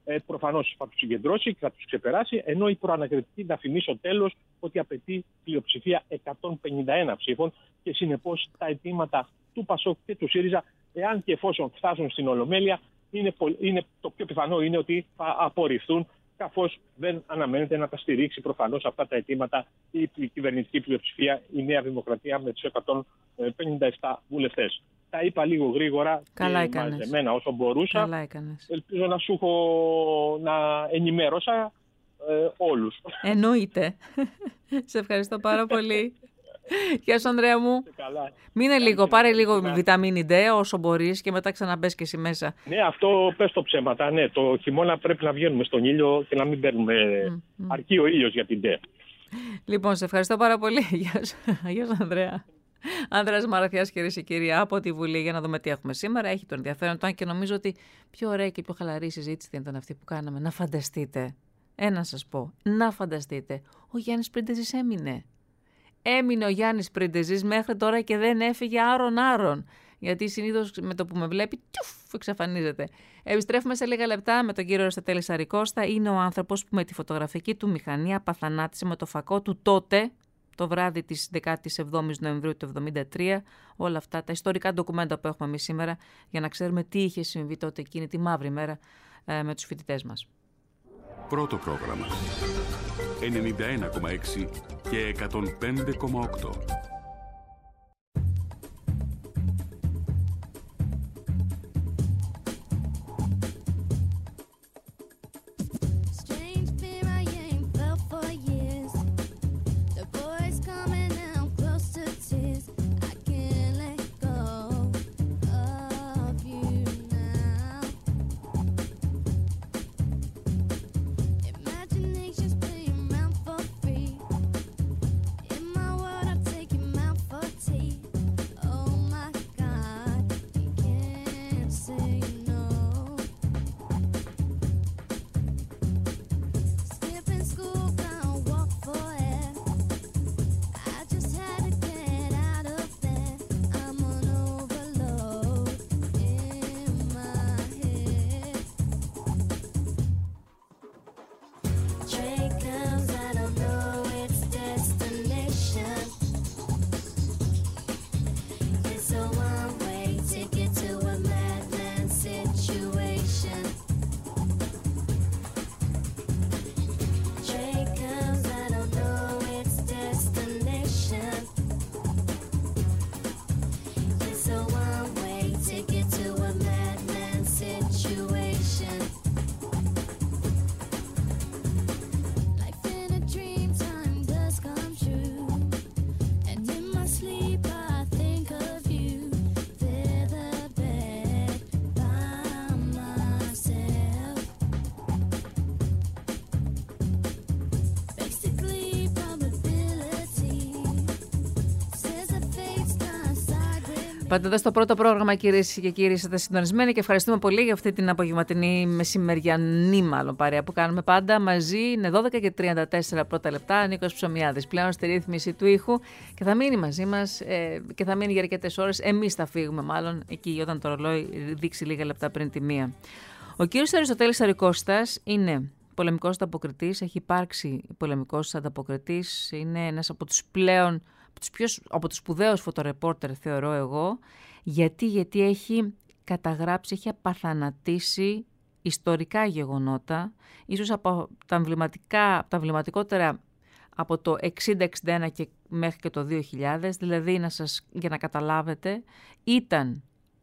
ε, προφανώς θα τους συγκεντρώσει και θα τους ξεπεράσει, ενώ η προανακριτική να θυμίσω τέλος ότι απαιτεί πλειοψηφία εκατόν πενήντα ένα ψήφων και συνεπώς τα αιτήματα του ΠΑΣΟΚ και του ΣΥΡΙΖΑ, εάν και εφόσον φτάσουν στην Ολομέλεια, είναι, είναι, το πιο πιθανό είναι ότι θα απορριφθούν, καθώς δεν αναμένεται να τα στηρίξει προφανώς αυτά τα αιτήματα η κυβερνητική πλειοψηφία, η Νέα Δημοκρατία με τους εκατόν πενήντα επτά βουλευτές. Τα είπα λίγο γρήγορα. Καλά και έκανες. μαζεμένα όσο μπορούσα. Καλά έκανες. Ελπίζω να σου έχω να ενημέρωσα ε, όλους. Εννοείται. Σε ευχαριστώ πάρα πολύ. Γεια σου, Ανδρέα μου. Καλά. Μείνε λίγο, πάρε λίγο βιταμίνη D όσο μπορείς και μετά ξαναμπες και εσύ μέσα. Ναι, αυτό πες το ψέματα. Ναι, το χειμώνα πρέπει να βγαίνουμε στον ήλιο και να μην παίρνουμε mm, mm. αρκεί ο ήλιος για την D. Λοιπόν, σε ευχαριστώ πάρα πολύ. Γεια σου, Γεια σου Ανδρέα. Άνδρας Μαραθιάς, κυρίες και κύριοι, από τη Βουλή, για να δούμε τι έχουμε σήμερα. Έχει το ενδιαφέρον του, αν και νομίζω ότι πιο ωραία και πιο χαλαρή συζήτηση ήταν αυτή που κάναμε. Να φανταστείτε, ένα σας πω, να φανταστείτε, ο Γιάννης Πρίντεζης έμεινε. Έμεινε ο Γιάννης Πρίντεζης μέχρι τώρα και δεν έφυγε άρον-άρον. Γιατί συνήθως με το που με βλέπει, τιουφ, εξαφανίζεται. Επιστρέφουμε σε λίγα λεπτά με τον κύριο Αριστοτέλη Σαρικώστα. Είναι ο άνθρωπος που με τη φωτογραφική του μηχανή απαθανάτησε με το φακό του τότε, το βράδυ της δεκάτη εβδόμη Νοεμβρίου του εβδομήντα τρία, όλα αυτά τα ιστορικά ντοκουμέντα που έχουμε εμείς σήμερα, για να ξέρουμε τι είχε συμβεί τότε εκείνη τη μαύρη μέρα ε, με τους φοιτητές μας. Πρώτο πρόγραμμα. ενενήντα ένα κόμμα έξι και εκατόν πέντε κόμμα οκτώ. Πάτε εδώ στο πρώτο πρόγραμμα, κυρίες και κύριοι, είστε συντονισμένοι και ευχαριστούμε πολύ για αυτή την απογευματινή, μεσημεριανή μάλλον παρέα που κάνουμε πάντα μαζί. Είναι δώδεκα και τριάντα τέσσερα πρώτα λεπτά. Νίκος Ψωμιάδης πλέον στη ρύθμιση του ήχου και θα μείνει μαζί μας ε, και θα μείνει για αρκετές ώρες. Εμείς θα φύγουμε μάλλον εκεί όταν το ρολόι δείξει λίγα λεπτά πριν τη μία. Ο κύριος Αριστοτέλης Σαρικώστας είναι πολεμικός ανταποκριτής, έχει υπάρξει πολεμικός ανταποκριτής, είναι ένας από τους πλέον. Από τους, πιο, από τους σπουδαίους φωτορεπόρτερ θεωρώ εγώ, γιατί, γιατί έχει καταγράψει, έχει απαθανατήσει ιστορικά γεγονότα, ίσως από τα, εμβληματικά, τα εμβληματικότερα από το εξήντα εξήντα ένα και μέχρι και το δύο χιλιάδες, δηλαδή να σας, για να καταλάβετε, ήταν,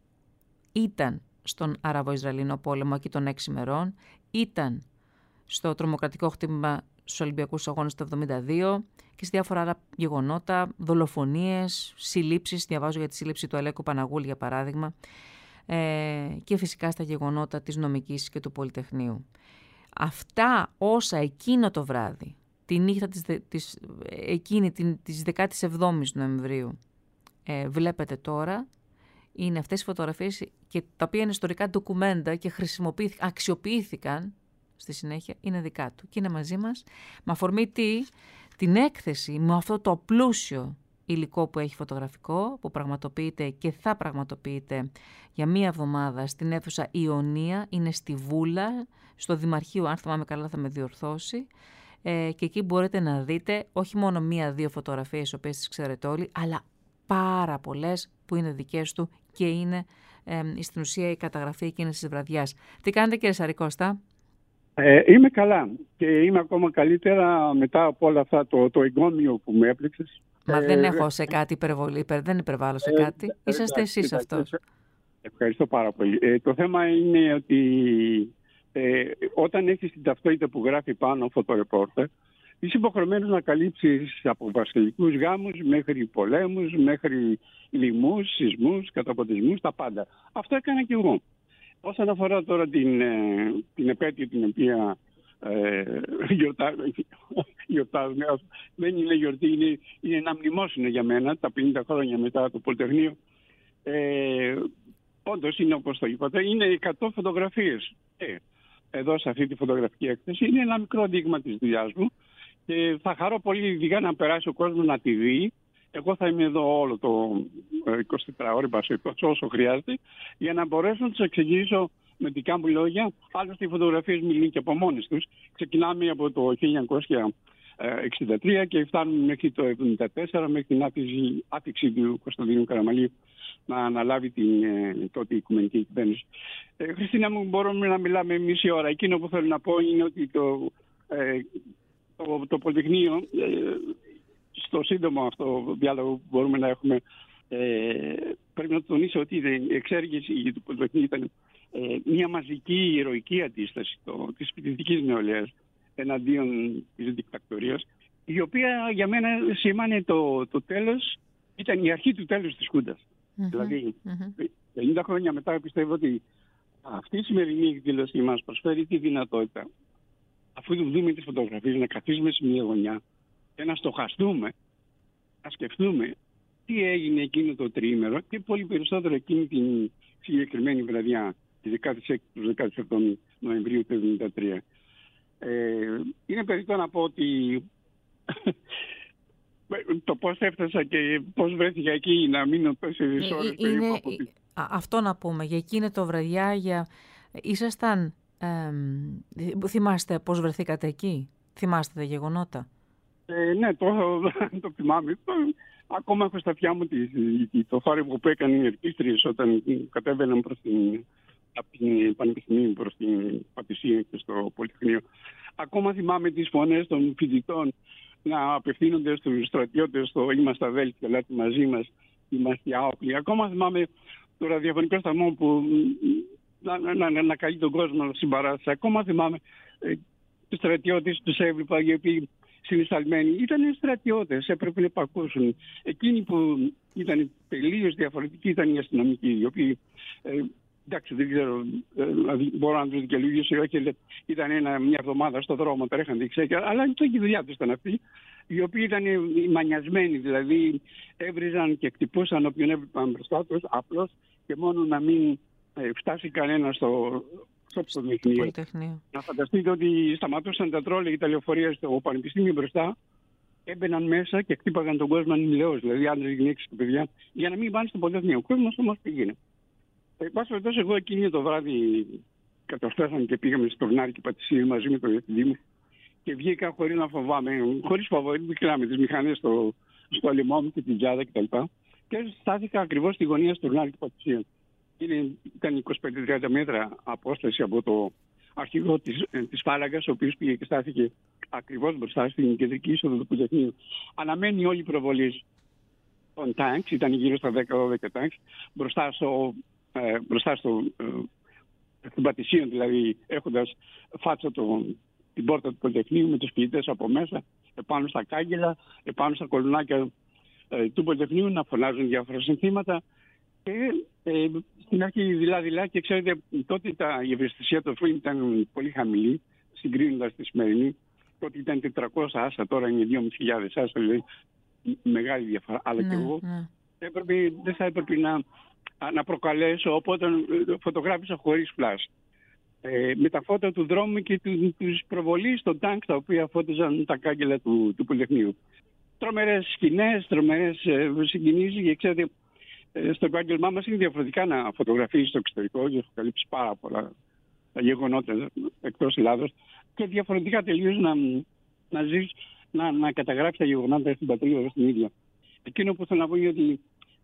ήταν στον Αραβο-Ισραηλινό πόλεμο εκεί των έξι μερών, ήταν στο τρομοκρατικό χτύπημα στους Ολυμπιακούς Αγώνες του εβδομήντα δύο και σε διάφορα άλλα γεγονότα, δολοφονίες, συλλήψεις, διαβάζω για τη σύλληψη του Αλέκου Παναγούλη για παράδειγμα, ε, και φυσικά στα γεγονότα της νομικής και του Πολυτεχνείου. Αυτά όσα εκείνο το βράδυ, τη νύχτα της, της, εκείνη την, της δεκάτη εβδόμη Νοεμβρίου, ε, βλέπετε τώρα, είναι αυτές οι φωτογραφίες και τα οποία είναι ιστορικά ντοκουμέντα και χρησιμοποιήθηκαν, αξιοποιήθηκαν στη συνέχεια, είναι δικά του και είναι μαζί μας με αφορμή τι, την έκθεση, με αυτό το πλούσιο υλικό που έχει φωτογραφικό, που πραγματοποιείται και θα πραγματοποιείται για μία εβδομάδα στην αίθουσα Ιωνία, είναι στη Βούλα, στο Δημαρχείο, αν θυμάμαι καλά θα με διορθώσει, ε, και εκεί μπορείτε να δείτε όχι μόνο μία-δύο φωτογραφίες, τις οποίες τις ξέρετε όλοι, αλλά πάρα πολλές που είναι δικές του και είναι ε, στην ουσία η καταγραφή εκείνης της βραδιάς. Τι κάνετε κύριε Σαρικώστα? Ε, είμαι καλά και είμαι ακόμα καλύτερα μετά από όλα αυτά το, το εγκόμιο που με έπληξες. Μα ε, δεν έχω σε κάτι υπερβολή, υπερ, δεν υπερβάλλω σε ε, κάτι. Ε, Είσαστε εσείς αυτός. Ευχαριστώ πάρα πολύ. Ε, το θέμα είναι ότι ε, όταν έχεις την ταυτότητα που γράφει πάνω φωτορεπόρτερ, είσαι υποχρεωμένος να καλύψεις από βασιλικούς γάμους μέχρι πολέμους, μέχρι λοιμούς, σεισμούς, καταποντισμούς, τα πάντα. Αυτό έκανα και εγώ. Όσον αφορά τώρα την, την επέτειο την οποία ε, γιορτάζουμε, δεν είναι γιορτή, είναι, είναι ένα μνημόσυνο για μένα, τα πενήντα χρόνια μετά το Πολυτεχνείο. Ε, όντως είναι όπως το είπατε, είναι εκατό φωτογραφίες. Ε, εδώ σε αυτή τη φωτογραφική έκθεση είναι ένα μικρό δείγμα της δουλειάς μου και θα χαρώ πολύ ειδικά να περάσει ο κόσμος να τη δει. Εγώ θα είμαι εδώ όλο το εικοσιτετράωρο, όσο χρειάζεται, για να μπορέσω να τους εξηγήσω με δικά μου λόγια. Άλλωστε οι φωτογραφίες μιλούν και από μόνες τους. Ξεκινάμε από το χίλια εννιακόσια εξήντα τρία και φτάνουμε μέχρι το εβδομήντα τέσσερα, μέχρι την άφηξη του Κωνσταντίνου Καραμαλείου να αναλάβει την ε, τότε οικουμενική κυβέρνηση. Ε, Χριστίνα μου, μπορούμε να μιλάμε μισή ώρα. Εκείνο που θέλω να πω είναι ότι το, ε, το, το Πολυτεχνείο, ε, στο σύντομο αυτό διάλογο που μπορούμε να έχουμε, ε, πρέπει να τονίσω ότι η εξέργηση του Πολυτεχνείου ήταν ε, μια μαζική ηρωική αντίσταση το, της φοιτητικής νεολαίας εναντίον της δικτακτορίας, η οποία για μένα σημαίνει το, το τέλος, ήταν η αρχή του τέλους της Χούντας. Mm-hmm. Δηλαδή, mm-hmm. πενήντα χρόνια μετά πιστεύω ότι αυτή η σημερινή εκδήλωση μας προσφέρει τη δυνατότητα, αφού δούμε τις φωτογραφίες, να καθίσουμε σε μια γωνιά και να στοχαστούμε, να σκεφτούμε τι έγινε εκείνο το τριήμερο και πολύ περισσότερο εκείνη την συγκεκριμένη βραδιά, τη δεκαέξι του δεκαεπτά Νοεμβρίου του χίλια εννιακόσια εβδομήντα τρία. Ε, είναι περίπτωμα να πω ότι το πώς έφτασα και πώς βρέθηκα εκεί να μείνω τόσες ώρες ε, είναι, από... Αυτό να πούμε, για εκείνη το βραδιά, για... ήσασταν, ε, θυμάστε πώς βρεθήκατε εκεί, θυμάστε τα γεγονότα? Ε, ναι, το, το θυμάμαι. Το, ακόμα έχω στα αυτιά μου τη, το θόρυβο που έκανε οι ερκίστριες όταν κατέβαιναν προς την, από την Πανεπιστημίου προς την Πατησία και στο Πολυτεχνείο. Ακόμα θυμάμαι τις φωνές των φοιτητών να απευθύνονται στους στρατιώτες στο «Είμαστε αδέλφια, ελάτε μαζί μας, είμαστε άοπλοι». Ακόμα θυμάμαι το ραδιοφωνικό σταθμό που να, να, να, να καλεί τον κόσμο συμπαράσταση. Ακόμα θυμάμαι ε, τους στρατιώτες, τους έβλεπα, οι οποίοι συνισταλμένοι ήταν στρατιώτες, έπρεπε να υπακούσουν. Εκείνοι που ήταν τελείως διαφορετικοί ήταν οι αστυνομικοί, οι οποίοι, ε, εντάξει, δεν ξέρω, ε, μπορώ να τους δικαιολογήσω, όχι, ήταν ένα, μια εβδομάδα στο δρόμο, τρέχαν δεξιά, αλλά το η δουλειά τους ήταν αυτή, οι οποίοι ήταν μανιασμένοι, δηλαδή έβριζαν και χτυπούσαν όποιον έβλεπαν μπροστά τους, απλώς και μόνο να μην ε, φτάσει κανένα στο... στο Πολυτεχνείο. Να φανταστείτε ότι σταματούσαν τα τρόλια και τα λεωφορεία στο Πανεπιστήμιο μπροστά, έμπαιναν μέσα και χτύπαγαν τον κόσμο ανηλαιώς, δηλαδή άντρες, γυναίκες και παιδιά, για να μην πάνε στο Πολυτεχνείο. Ο κόσμος όμως πήγαινε. Εν πάση περιπτώσει, εγώ εκείνη το βράδυ καταστάσαμε και πήγαμε στο Τουρνάρικη Πατησία μαζί με τον διευθυντή μου και βγήκα χωρίς να φοβάμαι, χωρίς φοβό, με τις μηχανές στο, στο λαιμό μου και την τζάδα κτλ. Και στάθηκα ακριβώς στη γωνία στο Τουρνάρικη Πατησία. Είναι, ήταν είκοσι πέντε με τριάντα μέτρα απόσταση από το αρχηγό της, της Φάλαγγας, ο οποίος πήγε και στάθηκε ακριβώς μπροστά στην κεντρική είσοδο του Πολυτεχνείου. Αναμένει όλη η προβολή των τάγκς, ήταν γύρω στα δέκα δώδεκα τάγκς, μπροστά, στο, ε, μπροστά στο, ε, στην Πατησία, δηλαδή έχοντας φάτσα το, την πόρτα του Πολυτεχνείου με τους φοιτητές από μέσα, επάνω στα κάγκελα, επάνω στα κολουνάκια ε, του Πολυτεχνείου να φωνάζουν διάφορα συνθήματα. Και ε, στην αρχή δειλά-δειλά και ξέρετε τότε τα, η ευαισθησία του φιλμ ήταν πολύ χαμηλή συγκρίνοντας τη σημερινή. Τότε ήταν τετρακόσια άσα, τώρα είναι δύο χιλιάδες πεντακόσια άσα, δηλαδή μεγάλη διαφορά. Αλλά ναι, και εγώ ναι. έπρεπε, δεν θα έπρεπε να, να προκαλέσω, οπότε φωτογράφησα χωρίς φλάς. Ε, με τα φώτα του δρόμου και του, τους προβολής των τάγκ τα οποία φώτιζαν τα κάγκελα του, του Πολυτεχνείου. τρομερές σκηνές, τρομερές ε, συγκινήσεις. Και ξέρετε, ε, στο επάγγελμά μας είναι διαφορετικά να φωτογραφίσεις στο εξωτερικό, και έχω καλύψει πάρα πολλά τα γεγονότα εκτός Ελλάδος, και διαφορετικά τελείως να, να ζεις, να, να καταγράψεις τα γεγονότα στην πατρίδα στην ίδια. Εκείνο που θέλω να πω είναι ότι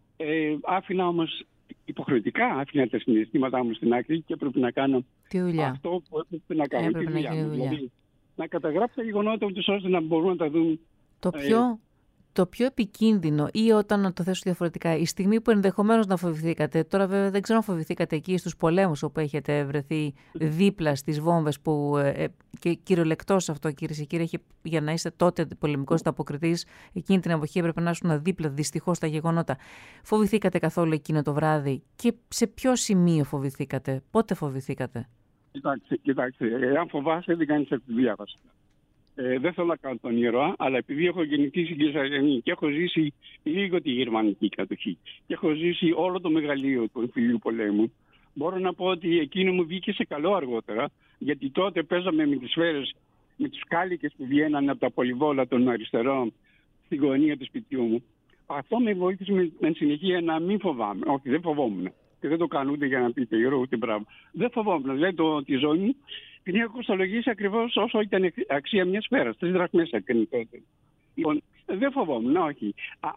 ε, άφηνα όμως υποχρεωτικά, άφηνα τα συναισθήματά μου στην άκρη και έπρεπε να κάνω αυτό που έπρεπε να κάνω. Έπρεπε τη να δουλειά γίνει μου. δουλειά. Δηλαδή, να καταγράψω τα γεγονότα ούτως ώστε να μπορούν να τα δουν. Το πιο, το πιο επικίνδυνο, ή όταν να το θέσω διαφορετικά, η στιγμή που ενδεχομένως να φοβηθήκατε, τώρα βέβαια δεν ξέρω αν φοβηθήκατε εκεί στους πολέμους όπου έχετε βρεθεί δίπλα στις βόμβες που, ε, και κυριολεκτός αυτό κύριε και κύριε, για να είστε τότε πολεμικός ανταποκριτής, εκείνη την εποχή έπρεπε να ήσουν δίπλα δυστυχώς στα γεγονότα. Φοβηθήκατε καθόλου εκείνο το βράδυ και σε ποιο σημείο φοβηθήκατε, πότε φοβηθήκατε? Κοιτάξτε, κοιτάξτε, εάν φοβάσαι δεν κάνεις αυτή τη δουλειά μας. Ε, δεν θέλω να κάνω τον ήρωα, αλλά επειδή έχω γεννηθεί στην Κεσαριανή και έχω ζήσει λίγο τη γερμανική κατοχή και έχω ζήσει όλο το μεγαλείο του εμφυλίου πολέμου, μπορώ να πω ότι εκείνο μου βγήκε σε καλό αργότερα, γιατί τότε παίζαμε με τις σφαίρες, με τους κάλικες που βγαίνανε από τα πολυβόλα των αριστερών στην γωνία του σπιτιού μου. Αυτό με βοήθησε με, με συνεχεία να μην φοβάμαι. Όχι, δεν φοβόμουν. Και δεν το κάνω ούτε για να πείτε ήρωα ούτε μπράβο. Δεν φοβόμουν. Δηλαδή το, τη ζωή μου την είχα κοστολογήσει ακριβώς όσο ήταν αξία μιας σφαίρας. Τρεις δραχμές έκανε τότε. Λοιπόν, δεν φοβόμουν, όχι.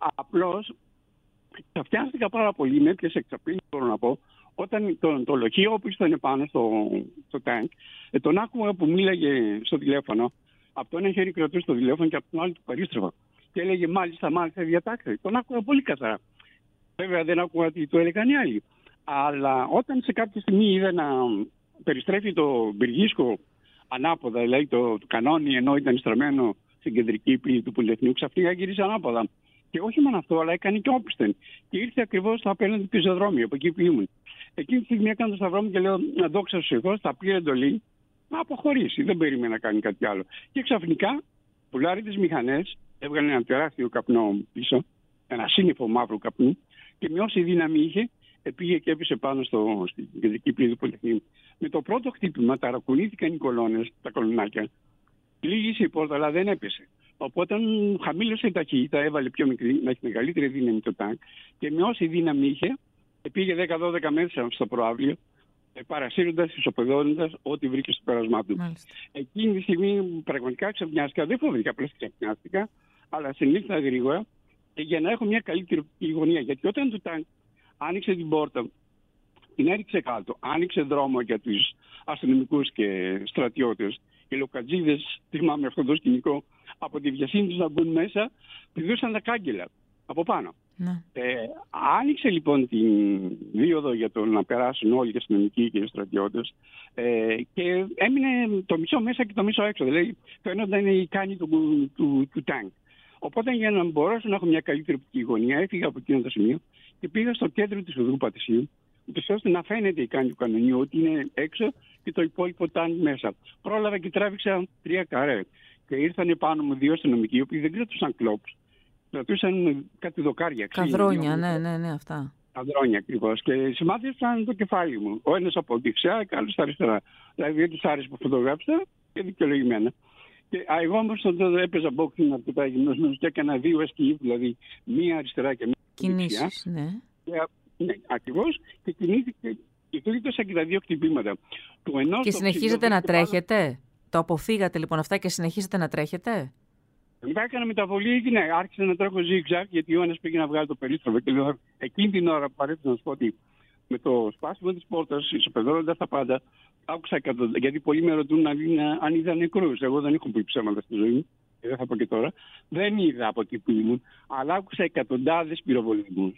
Απλώς ξαφνιάστηκα πάρα πολύ, με έπιασε εξαπλήνη, μπορώ να πω, όταν το, το λοχείο που ήταν πάνω στο, στο τάγκ, ε, τον άκουγα που μίλαγε στο τηλέφωνο. Από το ένα χέρι κρατούσε το τηλέφωνο και από τον άλλο του παρίστρεβα. Και έλεγε μάλιστα, μάλιστα, διατάξτε. Τον άκουγα πολύ καθαρά. Βέβαια δεν άκουγα τι το έλεγαν οι άλλοι. Αλλά όταν σε κάποια στιγμή είδα να περιστρέφει το πυργίσκο ανάποδα, δηλαδή το, το κανόνι, ενώ ήταν στραμμένο στην κεντρική πύλη του Πολυτεχνείου, ξαφνικά γύρισε ανάποδα. Και όχι μόνο αυτό, αλλά έκανε και όπισθεν. Και ήρθε ακριβώς στο απέναντι πεζοδρόμιο, από εκεί που ήμουν. Εκείνη τη στιγμή έκανα το σταυρό μου και λέω: να δόξα στου Θεού, θα πήρε εντολή να αποχωρήσει. Δεν περίμενε να κάνει κάτι άλλο. Και ξαφνικά πουλάρει τις μηχανές, έβγαλε ένα τεράστιο καπνό πίσω, ένα σύννεφο μαύρου καπνού, και με όση δύναμη είχε, πήγε και έπεσε πάνω στο, στην κεντρική πύλη του Πολυτεχνείου. Με το πρώτο χτύπημα ταρακουνήθηκαν οι κολόνες, τα κολονάκια. Λύγησε η πόρτα, αλλά δεν έπεσε. Οπότε χαμήλωσε η ταχύτητα, έβαλε πιο μικρή, να έχει μεγαλύτερη δύναμη το τάγκ, και με όση δύναμη είχε, πήγε δέκα δώδεκα μέτρα στο προαύλιο, παρασύροντας, ισοπεδώνοντας ό,τι βρήκε στο πέρασμά του. Μάλιστα. Εκείνη τη στιγμή πραγματικά ξαφνιάστηκα, δεν φοβήθηκα, απλώς ξαφνιάστηκα, αλλά συνήθισα γρήγορα, και για να έχω μια καλύτερη γωνία. Γιατί όταν το τάγκ άνοιξε την πόρτα, την έριξε κάτω, άνοιξε δρόμο για τους αστυνομικούς και στρατιώτες. Οι λοκατζίδες, θυμάμαι αυτό το σκηνικό, από τη βιασύνη τους να μπουν μέσα, πηδούσαν τα κάγκελα από πάνω. Ναι. Ε, άνοιξε λοιπόν την δίωδο για το να περάσουν όλοι οι αστυνομικοί και οι στρατιώτες, ε, και έμεινε το μισό μέσα και το μισό έξω. Δηλαδή φαίνονταν η κάνη του, του, του, του τάγκ. Οπότε για να μπορέσω να έχω μια καλύτερη γωνία, έφυγα από εκείνο το σημείο και πήγα στο κέντρο της οδού Πατησίου, ώστε να φαίνεται η κάνη του κανονιού ότι είναι έξω και το υπόλοιπο τάγκ μέσα. Πρόλαβα και τράβηξα τρία καρέ. Και ήρθαν πάνω μου δύο αστυνομικοί, οι οποίοι δεν κρατούσαν κλόπους. Κρατούσαν κάτι δοκάρια. Καδρόνια, ναι, ναι, ναι, αυτά. Καδρόνια ακριβώς. Και σημάδευσαν το κεφάλι μου. Ο ένας από δεξιά και ο άλλος στα αριστερά. Δηλαδή δεν τους άρεσε που φωτογράφησα και δικαιολογημένα. Και α, εγώ όμως τότε έπαιζα boxing αρκετά γυμνός και έκανα δύο εσκι, δηλαδή μία αριστερά και μία κινήσεις, δεξιά. Ναι. Και, ναι, ακριβώς. Και κινήθηκα και κλείτωσα και τα δύο χτυπήματα. Του ενός και συνεχίζετε να τρέχετε. Πάνω... Το αποφύγατε λοιπόν αυτά και συνεχίζετε να τρέχετε. Μετά έκανα μεταβολή και ναι, άρχισα να τρέχω zigzag, γιατί ο ένας πήγε να βγάλει το περίστροφο. Και λέω, εκείνη την ώρα που παρέτησα να σου πω ότι με το σπάσιμο της πόρτας, ισοπεδώνοντας τα πάντα, άκουσα εκατοντάδες. Γιατί πολλοί με ρωτούν αν, αν είδα νεκρούς. Εγώ δεν έχω πει ψέματα στη ζωή μου, και δεν θα πω και τώρα. Δεν είδα από εκεί που ήμουν, αλλά άκουσα εκατοντάδες πυροβολισμούς.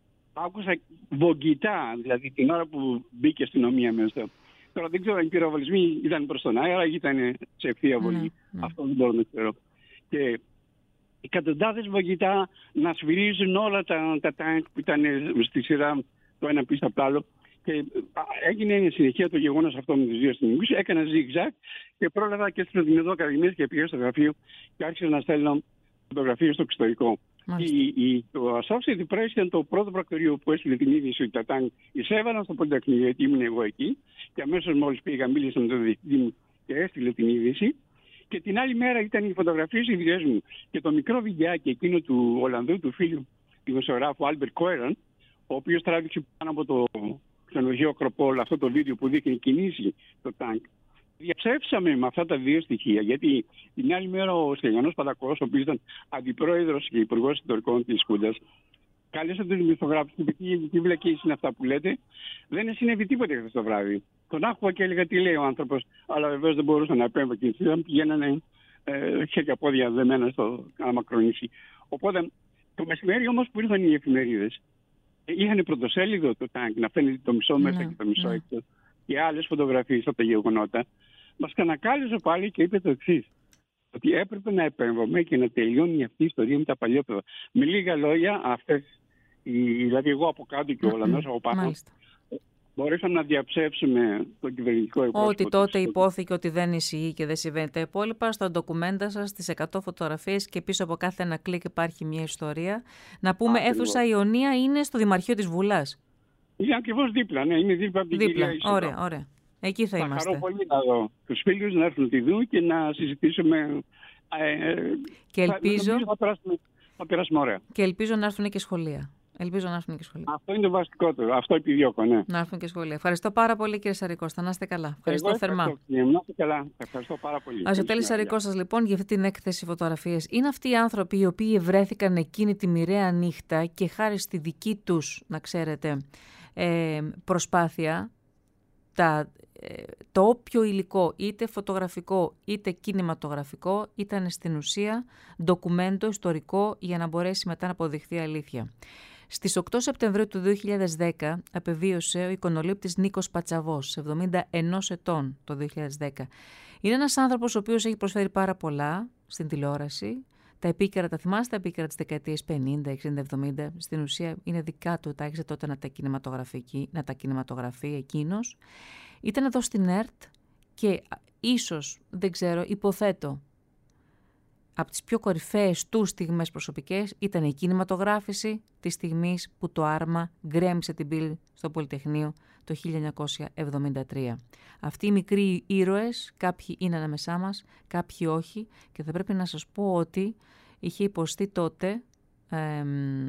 Άκουσα βογγητά, δηλαδή την ώρα που μπήκε η αστυνομία μέσα. Τώρα δεν ξέρω αν οι πυροβολισμοί ήταν προς τον αέρα ή ήταν σε ευθεία βολή. Mm, mm. Αυτό δεν μπορώ να ξέρω. Και εκατοντάδες βογγητά να σφυρίζουν όλα τα, τα τάγκ που ήταν στη σειρά το ένα πίσω από το άλλο. Και έγινε συνεχεία το γεγονός αυτό με τους δύο αστυνομικούς. Έκανα zigzag και πρόλαβα και στην οδυνατό ακαδημίες και πήγα στο γραφείο και άρχισα να στέλνω φωτογραφίες στο εξωτερικό. Η, η, το Associated Press ήταν το πρώτο πρακτορείο που έστειλε την είδηση ότι τα τάγκ εισέβαλαν στο Πολυτεχνείο, γιατί ήμουν εγώ εκεί. Και αμέσως μόλις πήγα, μίλησα με τον διευθυντή μου και έστειλε την είδηση. Και την άλλη μέρα ήταν οι φωτογραφίες οι δικές μου. Και το μικρό βιντεάκι εκείνο του Ολλανδού, του φίλου δημοσιογράφου Άλμπερτ Κόεραν, ο οποίος τράβηξε πάνω από το ξενοδοχείο Ακροπόλ αυτό το βίντεο που δείχνει κινήσει το τάγκ. Διαψεύσαμε με αυτά τα δύο στοιχεία, γιατί την άλλη μέρα ο Στυλιανός Παντακός, ο οποίος ήταν αντιπρόεδρος και υπουργός ιστορικών της Χούντας, κάλεσε τους δημοσιογράφους και είπε: τι βλακίες είναι αυτά που λέτε, δεν συνέβη τίποτα χθες το βράδυ. Τον άκουγα και έλεγα τι λέει ο άνθρωπος, αλλά βεβαίως δεν μπορούσα να επέμβω και δεν πηγαίνανε ε, χέρια πόδια δεμένα στο Μακρονήσι. Οπότε το μεσημέρι όμως που ήρθαν οι εφημερίδες, είχαν πρωτοσέλιδο το τάγκ να φαίνεται το μισό μέσα ναι, και το μισό ναι. έξω, και άλλες φωτογραφίες από τα γεγονότα. Μας κανακάλεσε πάλι και είπε το εξής: ότι έπρεπε να επέμβουμε και να τελειώνει αυτή η ιστορία με τα παλιόπαιδα. Με λίγα λόγια, αυτές, δηλαδή εγώ από κάτω και ο Ολλανδός από πάνω, Μάλιστα. μπορέσαμε να διαψεύσουμε το κυβερνητικό εκπρόσωπο. Ότι τότε υπόθηκε ότι δεν ισχύει και δεν συμβαίνει τα υπόλοιπα. Στα ντοκουμέντα σας, στις εκατό φωτογραφίες και πίσω από κάθε ένα κλικ υπάρχει μια ιστορία. Να πούμε, αίθουσα Ιωνία είναι στο Δημαρχείο της Βουλάς. Είναι ακριβώς δίπλα, ναι, είναι δίπλα από την Δίπλα, κυρία Ισοδό. ωραία, ωραία. Εκεί θα, θα είμαστε. Θα χαρώ πολύ να δω τους φίλους να έρθουν να τη δουν και να συζητήσουμε. Ε, και ελπίζω, θα, θα, περάσουμε, θα περάσουμε ωραία. Και ελπίζω να έρθουν και σχολεία. Ελπίζω να έρθουν και σχολεία. Αυτό είναι το βασικότερο. Αυτό επιδιώκω, ναι. Να έρθουν και σχολεία. Ευχαριστώ πάρα πολύ, κύριε Σαρικώστα. Να είστε καλά. Ευχαριστώ Εγώ θερμά. Ευχαριστώ, να είστε καλά. Ευχαριστώ πάρα πολύ. Αριστοτέλη Σαρικώστας, λοιπόν, για αυτή την έκθεση φωτογραφίες. Είναι αυτοί οι άνθρωποι οι οποίοι βρέθηκαν εκείνη τη μοιραία νύχτα και χάρη στη δική τους, να ξέρετε, ε, προσπάθεια, τα, ε, το όποιο υλικό, είτε φωτογραφικό είτε κινηματογραφικό, ήταν στην ουσία ντοκουμέντο ιστορικό για να μπορέσει μετά να αποδειχθεί αλήθεια. Στις οκτώ Σεπτεμβρίου του δύο χιλιάδες δέκα απεβίωσε ο εικονολήπτης Νίκος Πατσαβός, εβδομήντα ένα ετών το δύο χιλιάδες δέκα. Είναι ένας άνθρωπος ο οποίος έχει προσφέρει πάρα πολλά στην τηλεόραση. Τα επίκαιρα, τα θυμάστε, τα επίκαιρα της δεκαετίας πενήντα, εξήντα, εβδομήντα, στην ουσία είναι δικά του, τα άρχισε τότε να τα, να τα κινηματογραφεί εκείνος. Ήταν εδώ στην ΕΡΤ και ίσως, δεν ξέρω, υποθέτω, από τις πιο κορυφαίες του στιγμές προσωπικές ήταν η κινηματογράφηση της στιγμής που το Άρμα γκρέμισε την πύλη στο Πολυτεχνείο το χίλια εννιακόσια εβδομήντα τρία. Αυτοί οι μικροί ήρωες, κάποιοι είναι ανάμεσά μας, κάποιοι όχι, και θα πρέπει να σας πω ότι είχε υποστεί τότε, ε,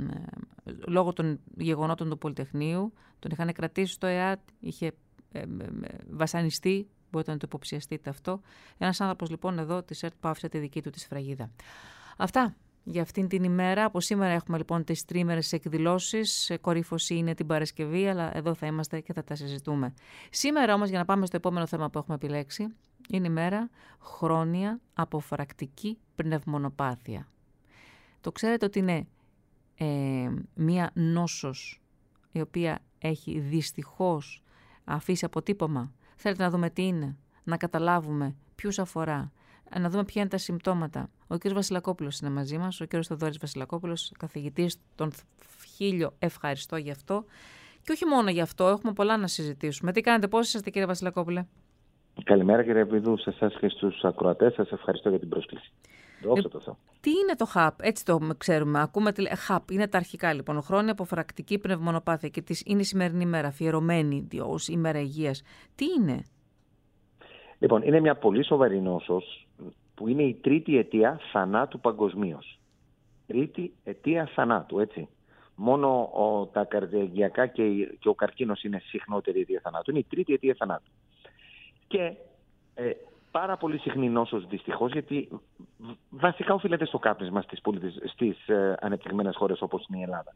λόγω των γεγονότων του Πολυτεχνείου, τον είχαν κρατήσει στο ΕΑΤ, είχε ε, ε, βασανιστεί. Μπορείτε να το υποψιαστείτε αυτό. Ένας άνθρωπος λοιπόν εδώ της ΕΡΤ που άφησε τη δική του τη σφραγίδα. Αυτά για αυτήν την ημέρα. Από σήμερα έχουμε λοιπόν τις τρίμερες εκδηλώσεις. Κορύφωση είναι την Παρασκευή, αλλά εδώ θα είμαστε και θα τα συζητούμε. Σήμερα όμως, για να πάμε στο επόμενο θέμα που έχουμε επιλέξει, είναι η μέρα χρόνια αποφρακτική πνευμονοπάθεια. Το ξέρετε ότι είναι ε, μία νόσος η οποία έχει δυστυχώς αφήσει αποτύπωμα. Θέλετε να δούμε τι είναι, να καταλάβουμε ποιους αφορά, να δούμε ποια είναι τα συμπτώματα. Ο κ. Βασιλακόπουλος είναι μαζί μας, ο κ. Θοδωρής Βασιλακόπουλος, καθηγητής, τον χίλιο ευχαριστώ γι' αυτό. Και όχι μόνο γι' αυτό, έχουμε πολλά να συζητήσουμε. Τι κάνετε, πώς είσαστε, κύριε Βασιλακόπουλε? Καλημέρα, κύριε Βιδού, σε εσάς και στους ακροατές. Σας ευχαριστώ για την πρόσκληση. Δόξα τω Θεώ. Τι είναι το χαπ, έτσι το ξέρουμε. Ακούμε τη χαπ, είναι τα αρχικά λοιπόν. Χρόνια αποφρακτική πνευμονοπάθεια και της είναι η σημερινή ημέρα, αφιερωμένη ως ημέρα υγείας. Τι είναι? Λοιπόν, είναι μια πολύ σοβαρή νόσος που είναι η τρίτη αιτία θανάτου παγκοσμίως. Τρίτη αιτία θανάτου, έτσι. Μόνο ο, τα καρδιαγγειακά και, και ο καρκίνος είναι συχνότερη αιτία θανάτου. Είναι η τρίτη αιτία θανάτου. Και ε, πάρα πολύ συχνή νόσος δυστυχώς, γιατί βασικά οφείλεται στο κάπνισμα στις, πολιτισ... στις ε, ανεπτυγμένες χώρες όπως είναι η Ελλάδα.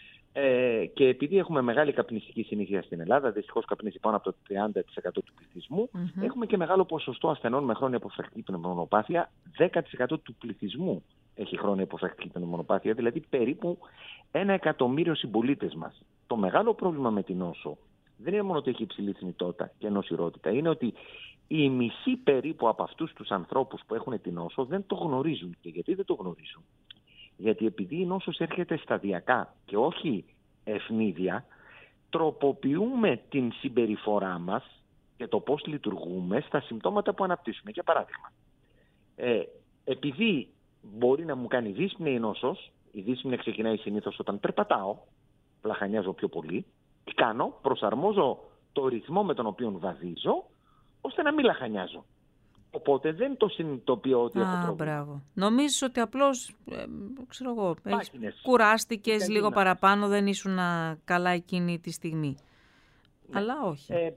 Ε, και επειδή έχουμε μεγάλη καπνιστική συνήθεια στην Ελλάδα, δυστυχώς καπνίζει πάνω από το τριάντα τοις εκατό του πληθυσμού, mm-hmm. έχουμε και μεγάλο ποσοστό ασθενών με χρόνια αποφρακτική πνευμονοπάθεια. δέκα τοις εκατό του πληθυσμού έχει χρόνια αποφρακτική πνευμονοπάθεια, δηλαδή περίπου ένα εκατομμύριο συμπολίτες μας. Το μεγάλο πρόβλημα με την νόσο δεν είναι μόνο ότι έχει υψηλή θνητότητα και νοσηρότητα, είναι ότι οι μισοί περίπου από αυτούς τους ανθρώπους που έχουν την νόσο δεν το γνωρίζουν. Και γιατί δεν το γνωρίζουν? Γιατί επειδή η νόσος έρχεται σταδιακά και όχι ευνίδια, τροποποιούμε την συμπεριφορά μας και το πώς λειτουργούμε στα συμπτώματα που αναπτύσσουμε. Για παράδειγμα, ε, επειδή μπορεί να μου κάνει δύσπνοια η νόσος, η δύσπνοια ξεκινάει συνήθως όταν περπατάω, λαχανιάζω πιο πολύ, τι κάνω? Προσαρμόζω το ρυθμό με τον οποίο βαδίζω, ώστε να μην λαχανιάζω. Οπότε δεν το συνειδητοποιώ ότι έχω πρόβλημα. Μπράβο. Νομίζεις ότι απλώς, ε, ξέρω εγώ, Πάκινες. κουράστηκες λίγο παραπάνω, δεν ήσουν καλά εκείνη τη στιγμή. Ναι. Αλλά όχι. Ε,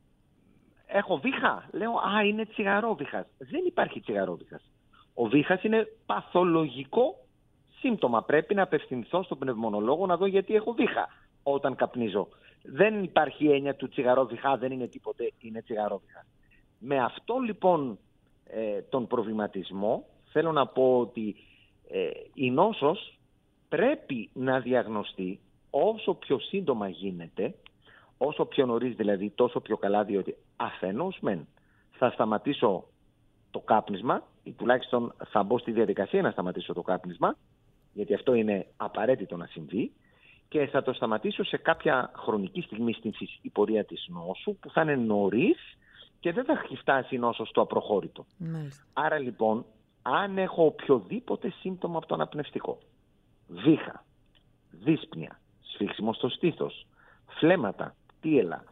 έχω βήχα. Λέω, α, είναι τσιγαρόβηχας. Δεν υπάρχει τσιγαρόβηχας. Ο βήχας είναι παθολογικό σύμπτωμα. Πρέπει να απευθυνθώ στον πνευμονολόγο να δω γιατί έχω βήχα όταν καπνίζω. Δεν υπάρχει έννοια του τσιγαρόβηχα, δεν είναι τίποτε, είναι τσιγαρόβηχα. Με αυτό λοιπόν ε, τον προβληματισμό θέλω να πω ότι ε, η νόσος πρέπει να διαγνωστεί όσο πιο σύντομα γίνεται, όσο πιο νωρίς δηλαδή, τόσο πιο καλά, διότι αφενός μεν θα σταματήσω το κάπνισμα ή τουλάχιστον θα μπω στη διαδικασία να σταματήσω το κάπνισμα, γιατί αυτό είναι απαραίτητο να συμβεί, και θα το σταματήσω σε κάποια χρονική στιγμή στην φυσική πορεία της νόσου που θα είναι νωρίς και δεν θα έχει φτάσει η νόσος στο απροχώρητο. Μάλιστα. Άρα λοιπόν, αν έχω οποιοδήποτε σύμπτωμα από το αναπνευστικό, βήχα, δύσπνοια, σφίξιμο στο στήθος, φλέμματα, τίελα,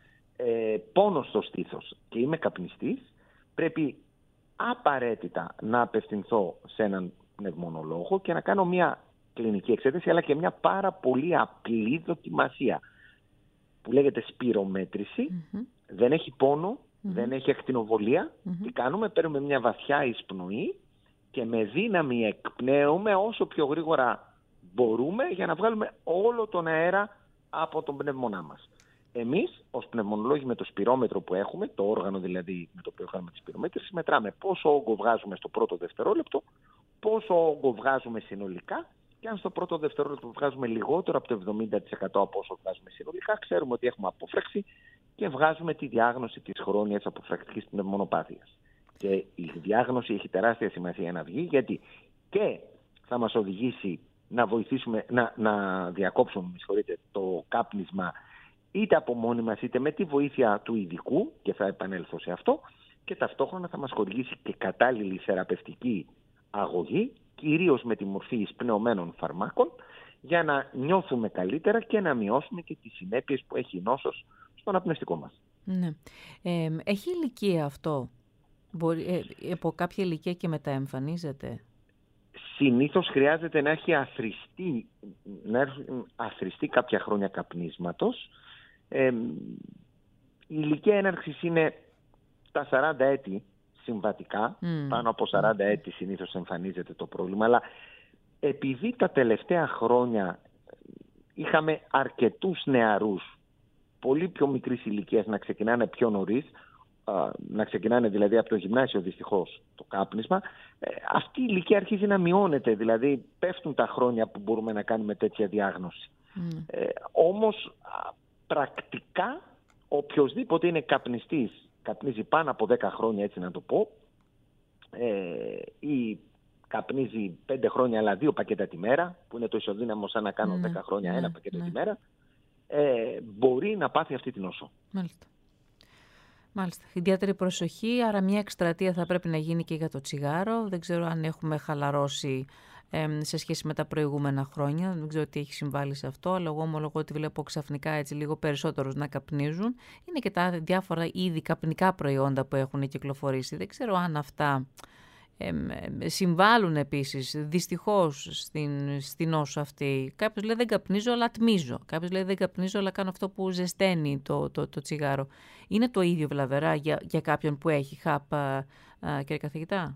ε, πόνο στο στήθος και είμαι καπνιστής, πρέπει απαραίτητα να απευθυνθώ σε έναν πνευμονολόγο και να κάνω μια κλινική εξέταση, αλλά και μια πάρα πολύ απλή δοκιμασία που λέγεται σπυρομέτρηση. Mm-hmm. Δεν έχει πόνο, mm-hmm. δεν έχει ακτινοβολία. Mm-hmm. Τι κάνουμε? Παίρνουμε μια βαθιά εισπνοή και με δύναμη εκπνέουμε όσο πιο γρήγορα μπορούμε για να βγάλουμε όλο τον αέρα από τον πνεύμονά μας. Εμείς, ως πνευμονολόγοι, με το σπυρόμετρο που έχουμε, το όργανο δηλαδή με το οποίο κάνουμε τη σπυρομέτρηση, μετράμε πόσο όγκο βγάζουμε στο πρώτο δευτερόλεπτο, πόσο όγκο βγάζουμε συνολικά, και αν στο πρώτο δευτερόλεπτο βγάζουμε λιγότερο από το εβδομήντα τοις εκατό από όσο βγάζουμε συνολικά, ξέρουμε ότι έχουμε απόφραξη και βγάζουμε τη διάγνωση της χρόνιας αποφρακτικής πνευμονοπάθειας. Και η διάγνωση έχει τεράστια σημασία να βγει, γιατί και θα μας οδηγήσει να βοηθήσουμε να, να διακόψουμε με συγχωρείτε, το κάπνισμα είτε από μόνοι μας είτε με τη βοήθεια του ειδικού, και θα επανέλθω σε αυτό, και ταυτόχρονα θα μας χορηγήσει και κατάλληλη θεραπευτική αγωγή, κυρίως με τη μορφή εισπνεωμένων φαρμάκων, για να νιώθουμε καλύτερα και να μειώσουμε και τις συνέπειες που έχει η νόσος στον αναπνευστικό μας. Ναι. Ε, έχει ηλικία αυτό? Μπορεί, ε, από κάποια ηλικία και μετά εμφανίζεται? Συνήθως χρειάζεται να έχει αθροιστεί, να έχει αθροιστεί κάποια χρόνια καπνίσματος. Ε, η ηλικία έναρξης είναι τα σαράντα έτη συμβατικά, mm. πάνω από σαράντα έτη συνήθως εμφανίζεται το πρόβλημα, αλλά επειδή τα τελευταία χρόνια είχαμε αρκετούς νεαρούς, πολύ πιο μικρής ηλικίας, να ξεκινάνε πιο νωρίς, να ξεκινάνε δηλαδή από το γυμνάσιο δυστυχώς το κάπνισμα, αυτή η ηλικία αρχίζει να μειώνεται, δηλαδή πέφτουν τα χρόνια που μπορούμε να κάνουμε τέτοια διάγνωση. Mm. Ε, όμως πρακτικά οποιοσδήποτε είναι καπνιστής, καπνίζει πάνω από δέκα χρόνια, έτσι να το πω, ε, ή καπνίζει πέντε χρόνια αλλά δύο πακέτα τη μέρα, που είναι το ισοδύναμο σαν να κάνω δέκα mm. χρόνια mm. ένα πακέτο mm. τη μέρα, ε, μπορεί να πάθει αυτή την νόσο. Μάλιστα. Μάλιστα. Ιδιαίτερη προσοχή, άρα μια εκστρατεία θα πρέπει να γίνει και για το τσιγάρο. Δεν ξέρω αν έχουμε χαλαρώσει ε, σε σχέση με τα προηγούμενα χρόνια. Δεν ξέρω τι έχει συμβάλει σε αυτό, αλλά εγώ ομολογώ ότι βλέπω ξαφνικά έτσι λίγο περισσότερους να καπνίζουν. Είναι και τα διάφορα είδη καπνικά προϊόντα που έχουν κυκλοφορήσει. Δεν ξέρω αν αυτά ε, ε, συμβάλλουν επίσης δυστυχώς στην, στην νόσο αυτή. Κάποιος λέει δεν καπνίζω αλλά ατμίζω. Κάποιος λέει δεν καπνίζω αλλά κάνω αυτό που ζεσταίνει το, το, το τσιγάρο. Είναι το ίδιο βλαβερά για, για κάποιον που έχει χάπ, α, α, κύριε καθηγητά?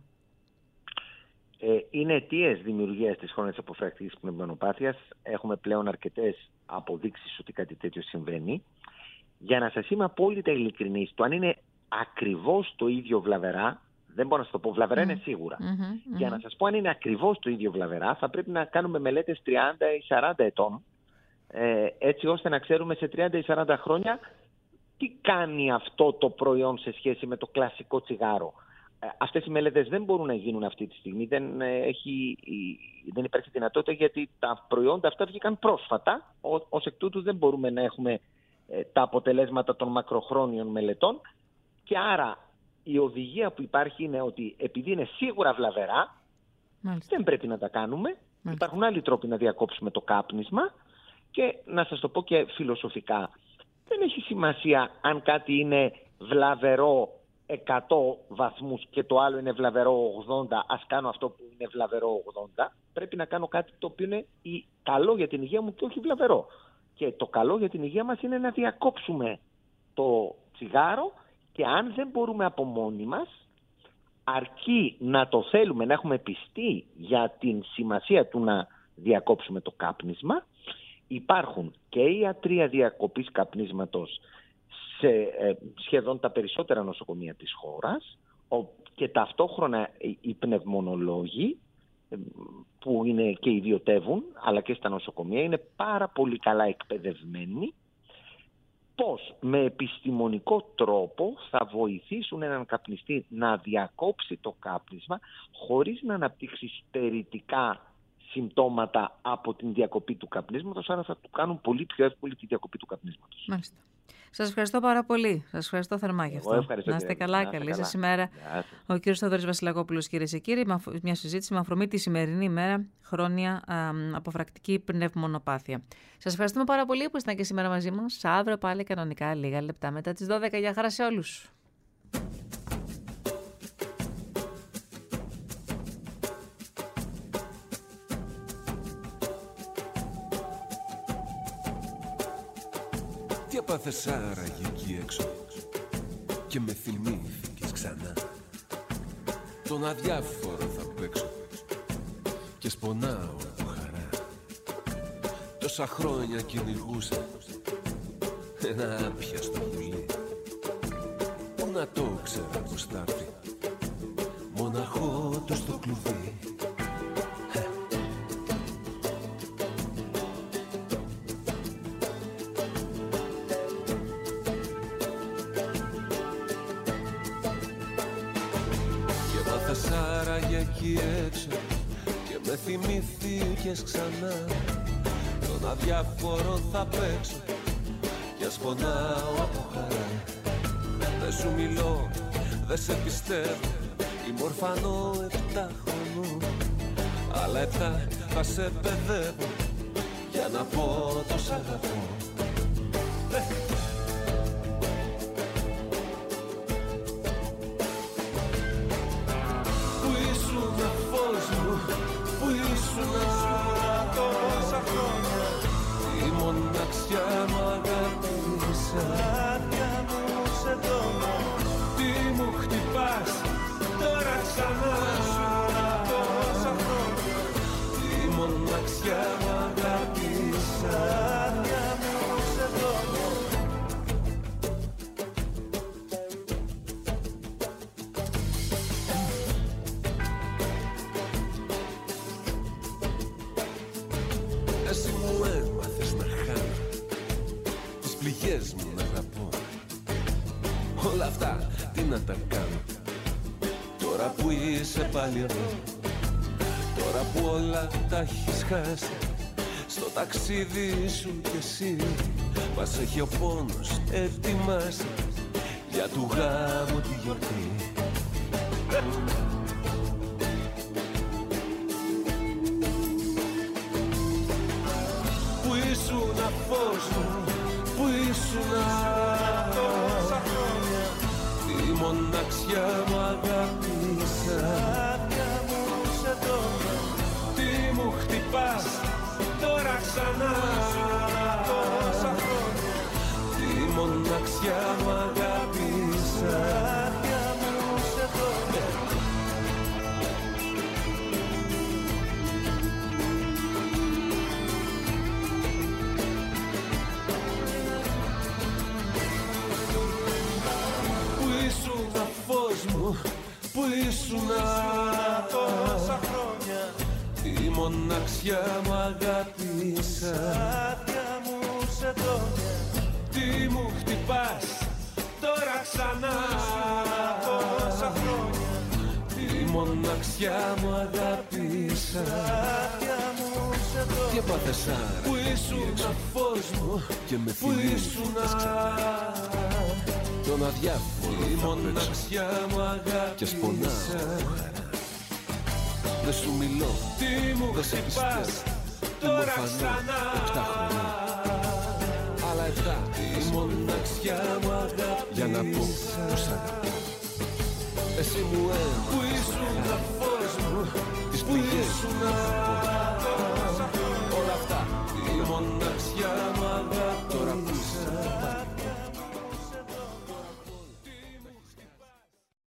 Ε, είναι αιτίες δημιουργίας της χρόνιας αποφρακτικής πνευμονοπάθειας. Έχουμε πλέον αρκετές αποδείξεις ότι κάτι τέτοιο συμβαίνει. Για να σας είμαι απόλυτα ειλικρινής, το αν είναι ακριβώς το ίδιο βλαβερά, δεν μπορώ να σας το πω, βλαβερά mm. είναι σίγουρα. Mm-hmm, mm-hmm. Για να σας πω αν είναι ακριβώς το ίδιο βλαβερά, θα πρέπει να κάνουμε μελέτες τριάντα ή σαράντα ετών, ε, έτσι ώστε να ξέρουμε σε τριάντα ή σαράντα χρόνια τι κάνει αυτό το προϊόν σε σχέση με το κλασικό τσιγάρο. Ε, αυτές οι μελέτες δεν μπορούν να γίνουν αυτή τη στιγμή, δεν, ε, έχει, δεν υπάρχει δυνατότητα, γιατί τα προϊόντα αυτά βγήκαν πρόσφατα, Ό, ως εκ τούτου δεν μπορούμε να έχουμε ε, τα αποτελέσματα των μακροχρόνιων μελετών, και άρα η οδηγία που υπάρχει είναι ότι επειδή είναι σίγουρα βλαβερά, Μάλιστα. δεν πρέπει να τα κάνουμε. Μάλιστα. Υπάρχουν άλλοι τρόποι να διακόψουμε το κάπνισμα, και να σας το πω και φιλοσοφικά, δεν έχει σημασία αν κάτι είναι βλαβερό εκατό βαθμούς και το άλλο είναι βλαβερό ογδόντα, ας κάνω αυτό που είναι βλαβερό ογδόντα. Πρέπει να κάνω κάτι το οποίο είναι καλό για την υγεία μου και όχι βλαβερό. Και το καλό για την υγεία μας είναι να διακόψουμε το τσιγάρο, και αν δεν μπορούμε από μόνοι μας, αρκεί να το θέλουμε, να έχουμε πιστεί για την σημασία του να διακόψουμε το κάπνισμα. Υπάρχουν και ιατρία διακοπής καπνίσματος σε ε, σχεδόν τα περισσότερα νοσοκομεία της χώρας, και ταυτόχρονα οι πνευμονολόγοι ε, που είναι και ιδιωτεύουν, αλλά και στα νοσοκομεία, είναι πάρα πολύ καλά εκπαιδευμένοι πώς με επιστημονικό τρόπο θα βοηθήσουν έναν καπνιστή να διακόψει το κάπνισμα χωρίς να αναπτύξει στερητικά συμπτώματα από την διακοπή του καπνίσματος, άρα θα του κάνουν πολύ πιο εύκολη τη διακοπή του καπνίσματος. Μάλιστα. Σας ευχαριστώ πάρα πολύ. Σας ευχαριστώ θερμά γι' αυτό. Να είστε καλά, καλή σας ημέρα. Ο κύριος Θοδωρής Βασιλακόπουλος, κυρίες και κύριοι, μια συζήτηση με αφορμή τη σημερινή ημέρα, χρόνια α, αποφρακτική πνευμονοπάθεια. Σας ευχαριστούμε πάρα πολύ που ήσταν και σήμερα μαζί μας. Αύριο πάλι κανονικά λίγα λεπτά μετά τις δώδεκα. Γεια χαρά σε όλους. Τι έπαθες άραγε εκεί έξω και με θυμήθηκες ξανά? Τον αδιάφορο θα παίξω και σπονάω από χαρά. Τόσα χρόνια κυνηγούσα ένα άπιαστο πουλί, που να το ξέρα πως θα έρθει μοναχό του στο κλουβί. Εκεί έξω και με θυμήθηκες ξανά. Τον αδιάφορο θα παίξω κι ας πονάω από χαρά. Δεν σου μιλώ, δεν σε πιστεύω, είμαι ορφανό επτάχρονο, άλλα επτά θα σε παιδεύω για να πω το σ' αγαπώ. Πού ήσουνα τόσα χρόνια, η μοναξιά μου αγάπησα. Άδεια μου σε δώμα, τι μου χτυπάς τώρα ξανά? Τόσα χρόνια, η μοναξιά μου αγάπησα. Άδεια μου σε δώμα. Μου να αγαπώ, όλα αυτά τι να τα κάνω τώρα που είσαι πάλι εδώ, τώρα που όλα τα έχεις χάσει στο ταξίδι σου κι εσύ. Μας έχει ο πόνος ετοιμάσει για του γάμου τη γιορτή. Πού ήσουνα φως μου, πού ήσουνα τόσα χρόνια, τη μοναξιά μου αγάπησα. Άδεια μου σε δώμα, τι μου χτυπάς τώρα ξανά? Τόσα χρόνια, τη μοναξιά μου αγάπησα. Άδεια μου σε δώμα. Πού ήσουνα τόσα χρόνια, τη μοναξιά μου αγάπησα. Άδεια μου σε δώμα, τι μου χτυπάς τώρα ξανά? Τόσα χρόνια, τη μοναξιά μου αγάπησα. Άδεια μου σε δώμα. Τι έπαθες άρα? Πού ήσουνα φως μου και με θυμήθηκες ξανά? Τον αδιάφορο η μοναξιά μου αγάπησα και σπονάω από χαρά. Δεν σου μιλώ, δεν σε πιστεύω, είμαι ορφανό επτάχρονο, άλλα επτά η μοναξιά μου αγάπησα για να πω πως αγαπώ. Εσύ μου έμαθες που ήσουν φως μου, τις πληγές μου να πω.